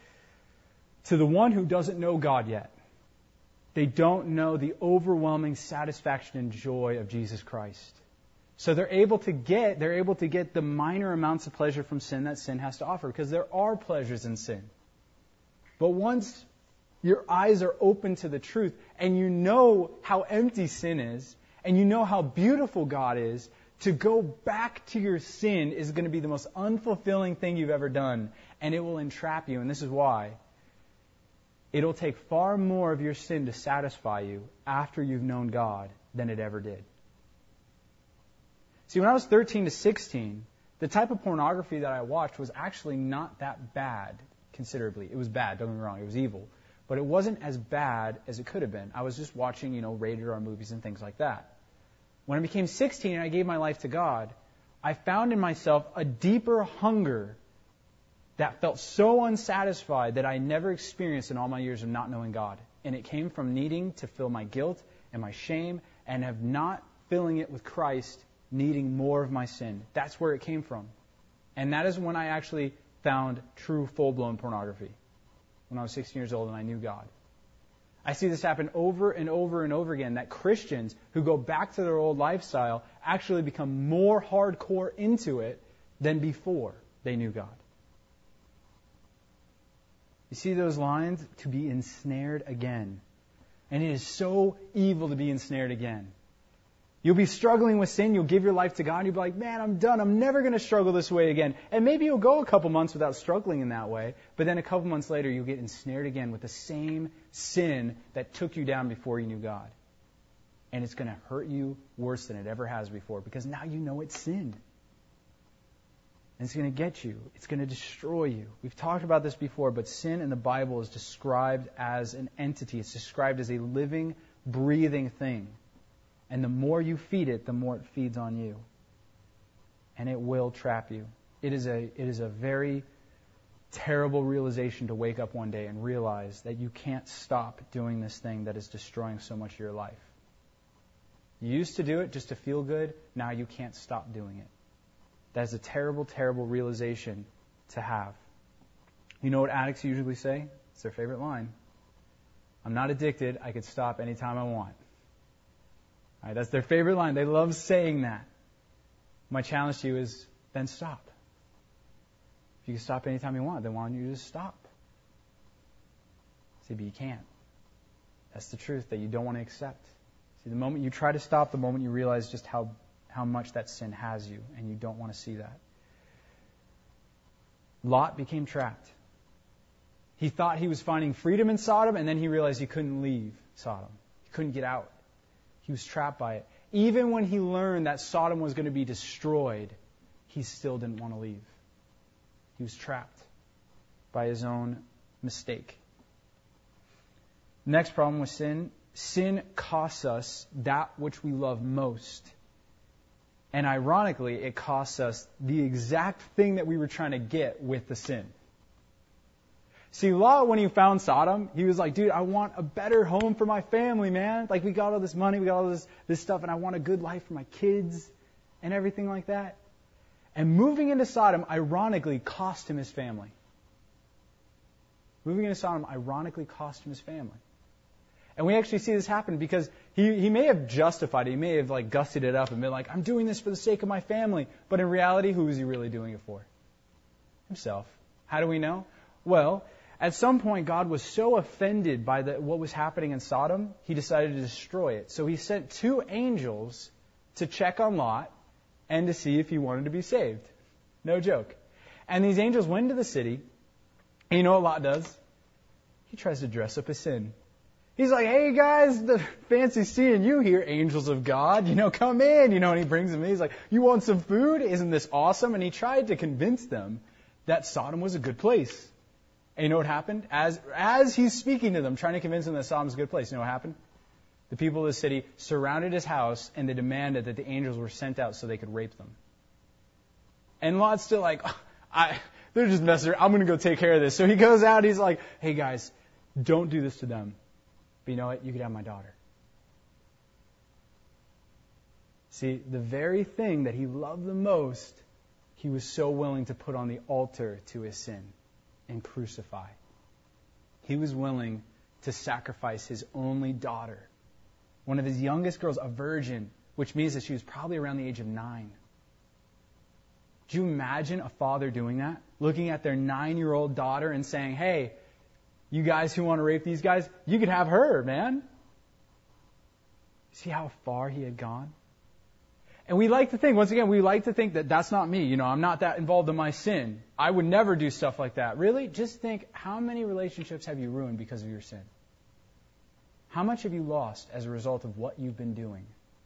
To the one who doesn't know God yet, they don't know the overwhelming satisfaction and joy of Jesus Christ. So they're able to get the minor amounts of pleasure from sin that sin has to offer, because there are pleasures in sin. But once your eyes are open to the truth, and you know how empty sin is, and you know how beautiful God is, to go back to your sin is going to be the most unfulfilling thing you've ever done, and it will entrap you. And this is why. It'll take far more of your sin to satisfy you after you've known God than it ever did. See, when I was 13 to 16, the type of pornography that I watched was actually not that bad, considerably. It was bad, don't get me wrong, it was evil. But it wasn't as bad as it could have been. I was just watching, rated R movies and things like that. When I became 16 and I gave my life to God, I found in myself a deeper hunger that felt so unsatisfied that I never experienced in all my years of not knowing God. And it came from needing to fill my guilt and my shame, and of not filling it with Christ, needing more of my sin. That's where it came from. And that is when I actually found true full-blown pornography. When I was 16 years old and I knew God. I see this happen over and over and over again, that Christians who go back to their old lifestyle actually become more hardcore into it than before they knew God. You see those lines? To be ensnared again. And it is so evil to be ensnared again. You'll be struggling with sin, you'll give your life to God, and you'll be like, man, I'm done, I'm never going to struggle this way again. And maybe you'll go a couple months without struggling in that way, but then a couple months later you'll get ensnared again with the same sin that took you down before you knew God. And it's going to hurt you worse than it ever has before, because now you know it's sin. And it's going to get you. It's going to destroy you. We've talked about this before, but sin in the Bible is described as an entity. It's described as a living, breathing thing. And the more you feed it, the more it feeds on you. And it will trap you. It is a very terrible realization to wake up one day and realize that you can't stop doing this thing that is destroying so much of your life. You used to do it just to feel good. Now you can't stop doing it. That is a terrible, terrible realization to have. You know what addicts usually say? It's their favorite line. I'm not addicted. I can stop anytime I want. All right, that's their favorite line. They love saying that. My challenge to you is, then stop. If you can stop anytime you want, then why don't you just stop? See, but you can't. That's the truth that you don't want to accept. See, the moment you try to stop, the moment you realize just how much that sin has you, and you don't want to see that. Lot became trapped. He thought he was finding freedom in Sodom, and then he realized he couldn't leave Sodom. He couldn't get out. He was trapped by it. Even when he learned that Sodom was going to be destroyed, he still didn't want to leave. He was trapped by his own mistake. Next problem with sin. Sin costs us that which we love most. And ironically, it costs us the exact thing that we were trying to get with the sin. See, Lot, when he found Sodom, he was like, dude, I want a better home for my family, man. Like, we got all this money, we got all this stuff, and I want a good life for my kids and everything like that. And moving into Sodom, ironically, cost him his family. Moving into Sodom, ironically, cost him his family. And we actually see this happen because he may have justified it. He may have like gussied it up and been like, I'm doing this for the sake of my family. But in reality, who is he really doing it for? Himself. How do we know? Well, at some point, God was so offended by what was happening in Sodom, he decided to destroy it. So he sent 2 angels to check on Lot and to see if he wanted to be saved. No joke. And these angels went into the city. And you know what Lot does? He tries to dress up his sin. He's like, hey guys, fancy seeing you here, angels of God. Come in. And he brings them in. He's like, you want some food? Isn't this awesome? And he tried to convince them that Sodom was a good place. And you know what happened? As he's speaking to them, trying to convince them that Sodom's a good place, you know what happened? The people of the city surrounded his house and they demanded that the angels were sent out so they could rape them. And Lot's still like, they're just messing around. I'm going to go take care of this. So he goes out. He's like, hey guys, don't do this to them. But you know what? You could have my daughter. See, the very thing that he loved the most, he was so willing to put on the altar to his sin and crucify. He was willing to sacrifice his only daughter, one of his youngest girls, a virgin, which means that she was probably around the age of 9. Do you imagine a father doing that? Looking at their 9-year-old daughter and saying, hey, you guys who want to rape these guys, you could have her, man. See how far he had gone? And we like to think, once again, that that's not me. I'm not that involved in my sin. I would never do stuff like that. Really? Just think, how many relationships have you ruined because of your sin? How much have you lost as a result of what you've been doing?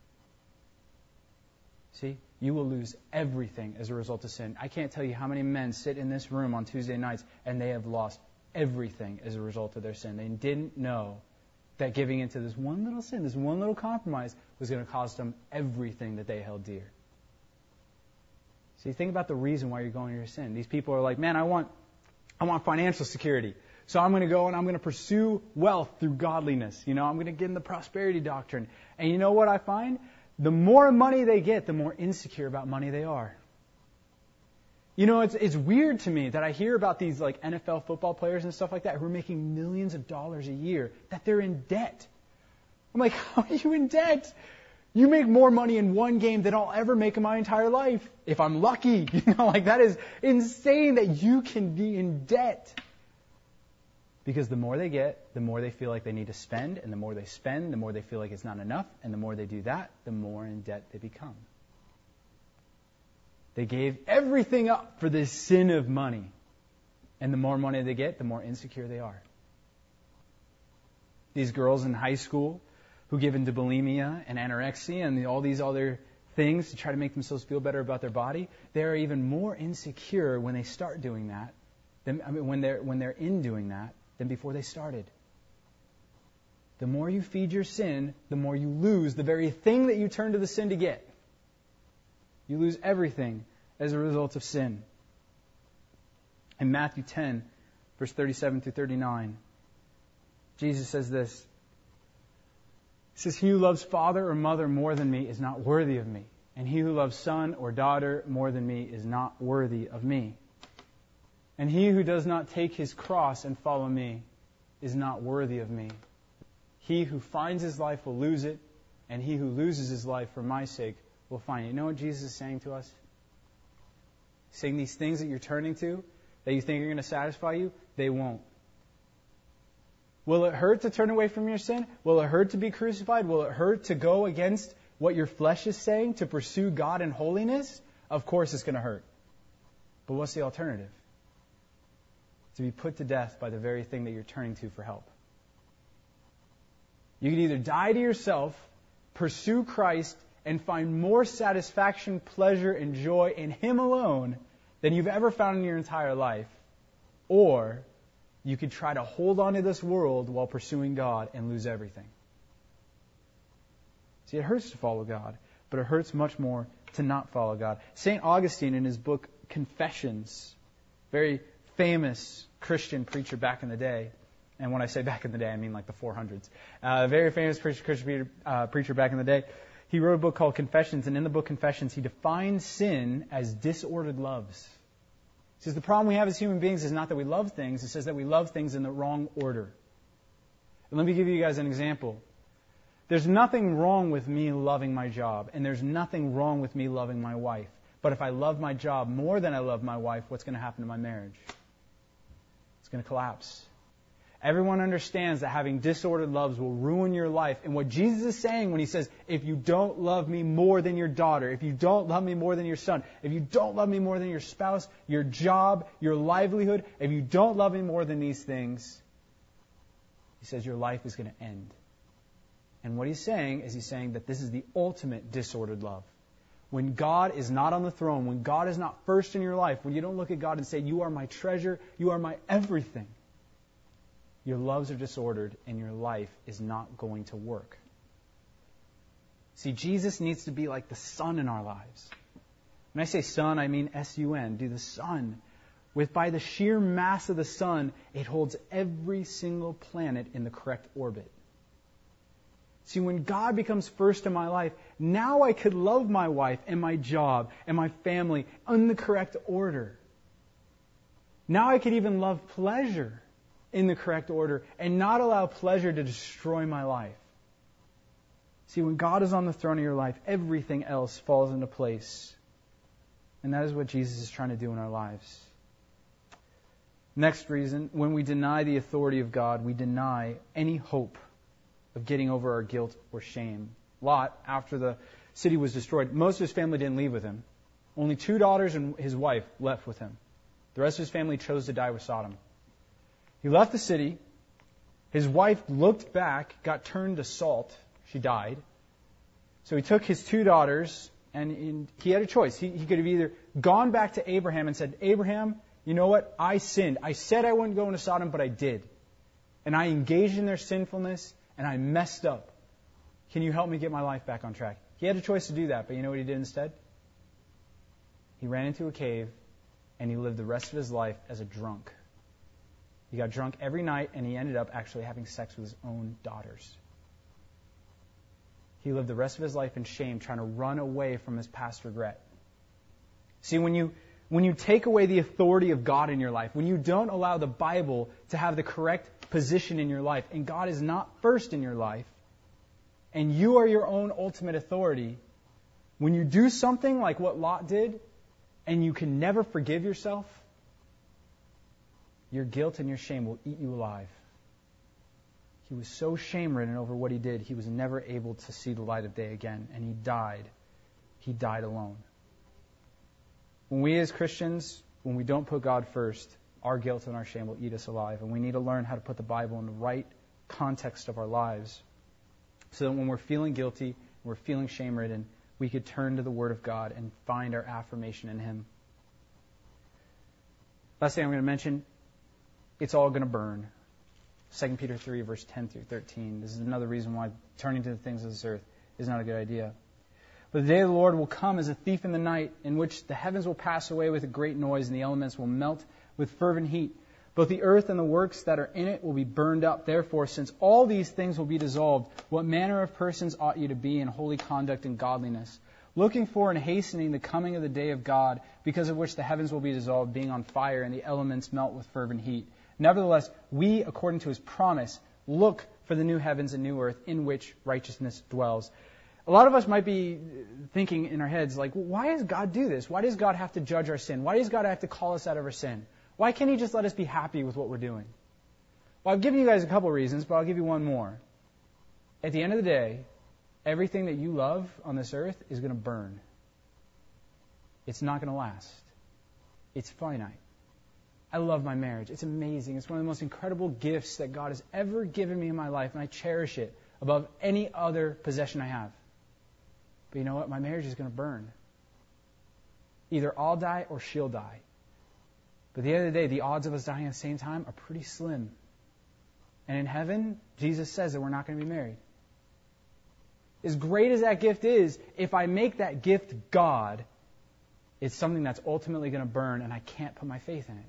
See, you will lose everything as a result of sin. I can't tell you how many men sit in this room on Tuesday nights and they have lost everything as a result of their sin. They didn't know that giving into this one little sin, this one little compromise, was going to cost them everything that they held dear. See, think about the reason why you're going to your sin. These people are like, man, I want financial security. So I'm going to go and I'm going to pursue wealth through godliness. I'm going to get in the prosperity doctrine. And you know what I find? The more money they get, the more insecure about money they are. It's weird to me that I hear about these like NFL football players and stuff like that who are making millions of dollars a year, that they're in debt. I'm like, how are you in debt? You make more money in one game than I'll ever make in my entire life, if I'm lucky. That is insane that you can be in debt. Because the more they get, the more they feel like they need to spend, and the more they spend, the more they feel like it's not enough, and the more they do that, the more in debt they become. They gave everything up for this sin of money. And the more money they get, the more insecure they are. These girls in high school who give into bulimia and anorexia and all these other things to try to make themselves feel better about their body, they are even more insecure when they start doing that, when they're in doing that, than before they started. The more you feed your sin, the more you lose the very thing that you turn to the sin to get. You lose everything as a result of sin. In Matthew 10, verse 37 through 39, Jesus says this. He says, he who loves father or mother more than me is not worthy of me. And he who loves son or daughter more than me is not worthy of me. And he who does not take his cross and follow me is not worthy of me. He who finds his life will lose it, and he who loses his life for my sake will find it. You know what Jesus is saying to us? He's saying these things that you're turning to, that you think are going to satisfy you, they won't. Will it hurt to turn away from your sin? Will it hurt to be crucified? Will it hurt to go against what your flesh is saying, to pursue God in holiness? Of course it's going to hurt. But what's the alternative? To be put to death by the very thing that you're turning to for help. You can either die to yourself, pursue Christ, and find more satisfaction, pleasure, and joy in Him alone than you've ever found in your entire life. Or you could try to hold on to this world while pursuing God and lose everything. See, it hurts to follow God, but it hurts much more to not follow God. St. Augustine, in his book Confessions, very famous Christian preacher back in the day, and when I say back in the day, I mean like the 400s. Very famous Christian preacher back in the day. He wrote a book called Confessions, and in the book Confessions, he defines sin as disordered loves. He says the problem we have as human beings is not that we love things, it says that we love things in the wrong order. And let me give you guys an example. There's nothing wrong with me loving my job, and there's nothing wrong with me loving my wife. But if I love my job more than I love my wife, what's going to happen to my marriage? It's going to collapse. Everyone understands that having disordered loves will ruin your life. And what Jesus is saying when he says, if you don't love me more than your daughter, if you don't love me more than your son, if you don't love me more than your spouse, your job, your livelihood, if you don't love me more than these things, he says your life is going to end. And what he's saying is he's saying that this is the ultimate disordered love. When God is not on the throne, when God is not first in your life, when you don't look at God and say, you are my treasure, you are my everything, your loves are disordered and your life is not going to work. See, Jesus needs to be like the sun in our lives. When I say sun, I mean S-U-N, the sun. By the sheer mass of the sun, it holds every single planet in the correct orbit. See, when God becomes first in my life, now I could love my wife and my job and my family in the correct order. Now I could even love pleasure in the correct order and not allow pleasure to destroy my life. See, when God is on the throne of your life, everything else falls into place. And that is what Jesus is trying to do in our lives. Next reason, when we deny the authority of God, we deny any hope of getting over our guilt or shame. Lot, after the city was destroyed, most of his family didn't leave with him. Only 2 daughters and his wife left with him. The rest of his family chose to die with Sodom. He left the city. His wife looked back, got turned to salt. She died. So he took his 2 daughters, and he had a choice. He could have either gone back to Abraham and said, Abraham, you know what? I sinned. I said I wouldn't go into Sodom, but I did. And I engaged in their sinfulness, and I messed up. Can you help me get my life back on track? He had a choice to do that, but you know what he did instead? He ran into a cave, and he lived the rest of his life as a drunk. He got drunk every night, and he ended up actually having sex with his own daughters. He lived the rest of his life in shame, trying to run away from his past regret. See, when you take away the authority of God in your life, when you don't allow the Bible to have the correct position in your life, and God is not first in your life, and you are your own ultimate authority, when you do something like what Lot did, and you can never forgive yourself, your guilt and your shame will eat you alive. He was so shame-ridden over what he did, he was never able to see the light of day again, and he died. He died alone. When we as Christians, when we don't put God first, our guilt and our shame will eat us alive. And we need to learn how to put the Bible in the right context of our lives so that when we're feeling guilty, we're feeling shame-ridden, we could turn to the Word of God and find our affirmation in Him. Last thing I'm going to mention, it's all going to burn. 2 Peter 3, verse 10 through 13. This is another reason why turning to the things of this earth is not a good idea. But the day of the Lord will come as a thief in the night, in which the heavens will pass away with a great noise, and the elements will melt with fervent heat. Both the earth and the works that are in it will be burned up. Therefore, since all these things will be dissolved, what manner of persons ought you to be in holy conduct and godliness, looking for and hastening the coming of the day of God, because of which the heavens will be dissolved, being on fire, and the elements melt with fervent heat. Nevertheless, we, according to His promise, look for the new heavens and new earth in which righteousness dwells. A lot of us might be thinking in our heads, like, why does God do this? Why does God have to judge our sin? Why does God have to call us out of our sin? Why can't He just let us be happy with what we're doing? Well, I've given you guys a couple of reasons, but I'll give you one more. At the end of the day, everything that you love on this earth is going to burn. It's not going to last. It's finite. I love my marriage. It's amazing. It's one of the most incredible gifts that God has ever given me in my life, and I cherish it above any other possession I have. But you know what? My marriage is going to burn. Either I'll die or she'll die. But at the end of the day, the odds of us dying at the same time are pretty slim. And in heaven, Jesus says that we're not going to be married. As great as that gift is, if I make that gift God, it's something that's ultimately going to burn, and I can't put my faith in it.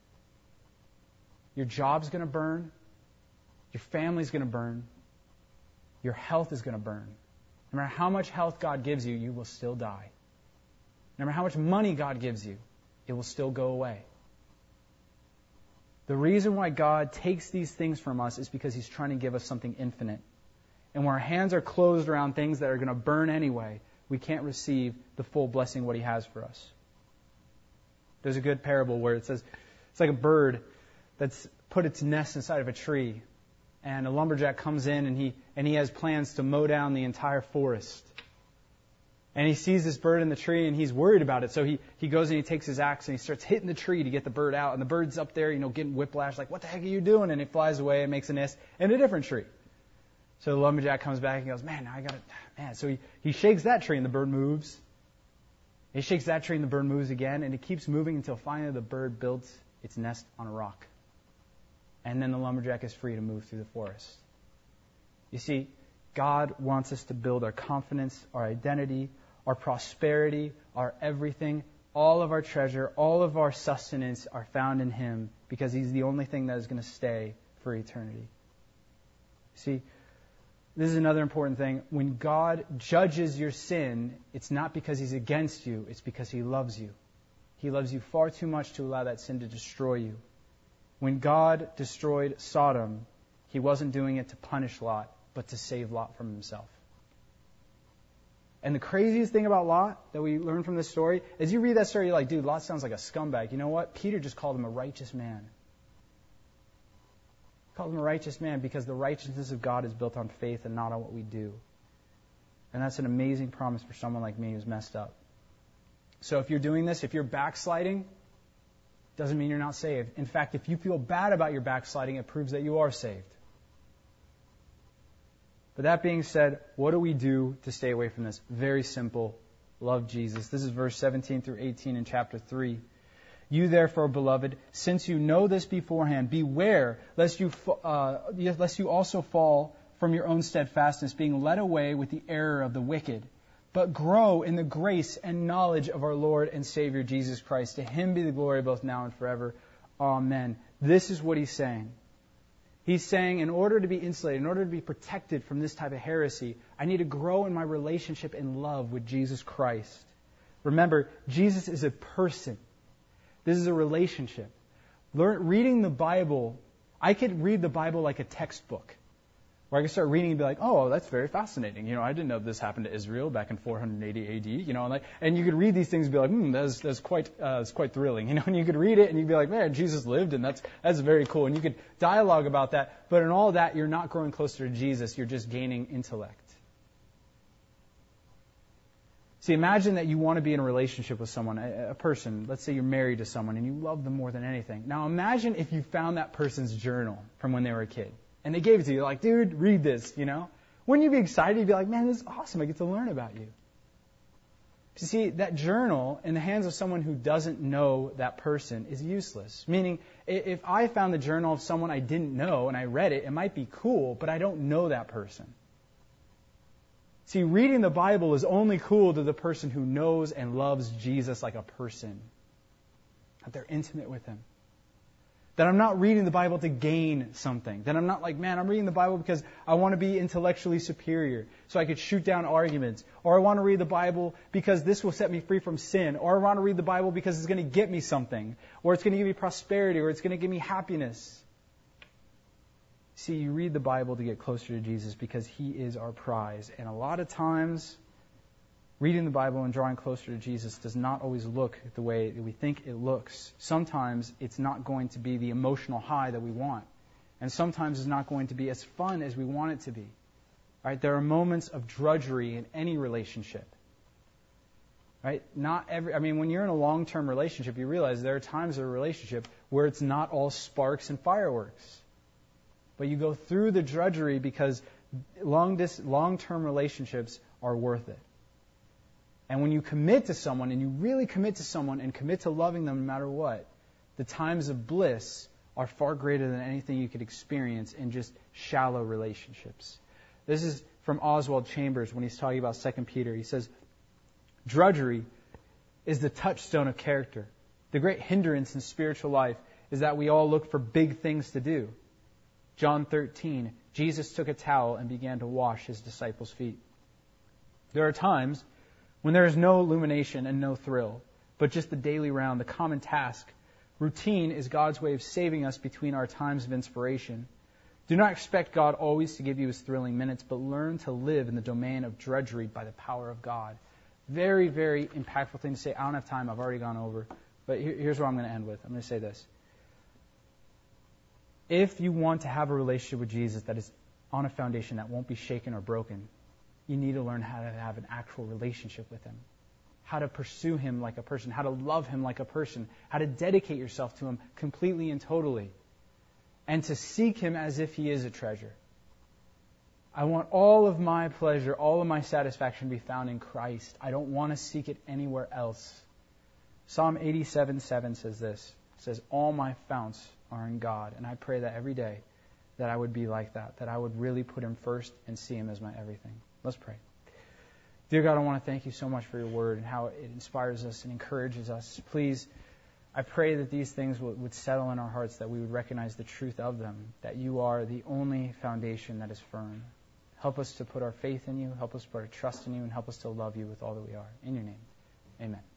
Your job's going to burn. Your family's going to burn. Your health is going to burn. No matter how much health God gives you, you will still die. No matter how much money God gives you, it will still go away. The reason why God takes these things from us is because He's trying to give us something infinite. And when our hands are closed around things that are going to burn anyway, we can't receive the full blessing what He has for us. There's a good parable where it says it's like a bird that's put its nest inside of a tree, and a lumberjack comes in and he has plans to mow down the entire forest. And he sees this bird in the tree and he's worried about it. So he goes and he takes his axe and he starts hitting the tree to get the bird out. And the bird's up there, getting whiplash, like, what the heck are you doing? And it flies away and makes a nest in a different tree. So the lumberjack comes back and goes, man. So he shakes that tree and the bird moves. He shakes that tree and the bird moves again. And it keeps moving until finally the bird builds its nest on a rock. And then the lumberjack is free to move through the forest. You see, God wants us to build our confidence, our identity, our prosperity, our everything, all of our treasure, all of our sustenance are found in Him because He's the only thing that is going to stay for eternity. See, this is another important thing. When God judges your sin, it's not because He's against you, it's because He loves you. He loves you far too much to allow that sin to destroy you. When God destroyed Sodom, He wasn't doing it to punish Lot, but to save Lot from himself. And the craziest thing about Lot that we learn from this story is you read that story, you're like, dude, Lot sounds like a scumbag. You know what? Peter just called him a righteous man. He called him a righteous man because the righteousness of God is built on faith and not on what we do. And that's an amazing promise for someone like me who's messed up. So if you're doing this, if you're backsliding, doesn't mean you're not saved. In fact, if you feel bad about your backsliding, it proves that you are saved. But that being said, what do we do to stay away from this? Very simple. Love Jesus. This is verse 17 through 18 in chapter 3. You therefore, beloved, since you know this beforehand, beware lest you also fall from your own steadfastness, being led away with the error of the wicked. But grow in the grace and knowledge of our Lord and Savior Jesus Christ. To Him be the glory both now and forever. Amen. This is what He's saying. He's saying, in order to be insulated, in order to be protected from this type of heresy, I need to grow in my relationship and love with Jesus Christ. Remember, Jesus is a person. This is a relationship. Reading the Bible, I could read the Bible like a textbook. Where I could start reading and be like, oh, that's very fascinating. I didn't know this happened to Israel back in 480 AD. And you could read these things and be like, that's quite thrilling. And you could read it and you'd be like, man, Jesus lived and that's very cool. And you could dialogue about that. But in all that, you're not growing closer to Jesus. You're just gaining intellect. See, imagine that you want to be in a relationship with someone, a person. Let's say you're married to someone and you love them more than anything. Now imagine if you found that person's journal from when they were a kid. And they gave it to you, like, dude, read this, Wouldn't you be excited? You'd be like, man, this is awesome. I get to learn about you. You see, that journal in the hands of someone who doesn't know that person is useless. Meaning, if I found the journal of someone I didn't know and I read it, it might be cool, but I don't know that person. See, reading the Bible is only cool to the person who knows and loves Jesus like a person. That they're intimate with Him. That I'm not reading the Bible to gain something. That I'm not like, man, I'm reading the Bible because I want to be intellectually superior so I could shoot down arguments. Or I want to read the Bible because this will set me free from sin. Or I want to read the Bible because it's going to get me something. Or it's going to give me prosperity. Or it's going to give me happiness. See, you read the Bible to get closer to Jesus because He is our prize. And a lot of times, reading the Bible and drawing closer to Jesus does not always look the way that we think it looks. Sometimes it's not going to be the emotional high that we want. And sometimes it's not going to be as fun as we want it to be. Right? There are moments of drudgery in any relationship. Right? When you're in a long-term relationship, you realize there are times in a relationship where it's not all sparks and fireworks. But you go through the drudgery because long-term relationships are worth it. And when you commit to someone, and you really commit to someone and commit to loving them no matter what, the times of bliss are far greater than anything you could experience in just shallow relationships. This is from Oswald Chambers when he's talking about 2 Peter. He says, drudgery is the touchstone of character. The great hindrance in spiritual life is that we all look for big things to do. John 13, Jesus took a towel and began to wash His disciples' feet. There are times when there is no illumination and no thrill, but just the daily round, the common task Routine is God's way of saving us between our times of inspiration. Do not expect God always to give you his thrilling minutes, but learn to live in the domain of drudgery by the power of God. Very, very impactful thing to say. I don't have time. I've already gone over. But here's what I'm going to end with. I'm going to say this. If you want to have a relationship with Jesus that is on a foundation that won't be shaken or broken, you need to learn how to have an actual relationship with him. How to pursue him like a person. How to love him like a person. How to dedicate yourself to him completely and totally. And to seek him as if he is a treasure. I want all of my pleasure, all of my satisfaction to be found in Christ. I don't want to seek it anywhere else. Psalm 87:7 says this. It says, all my founts are in God. And I pray that every day that I would be like that I would really put him first and see him as my everything. Let's pray. Dear God, I want to thank you so much for your word and how it inspires us and encourages us. Please, I pray that these things would settle in our hearts, that we would recognize the truth of them, that you are the only foundation that is firm. Help us to put our faith in you, help us to put our trust in you, and help us to love you with all that we are. In your name, amen.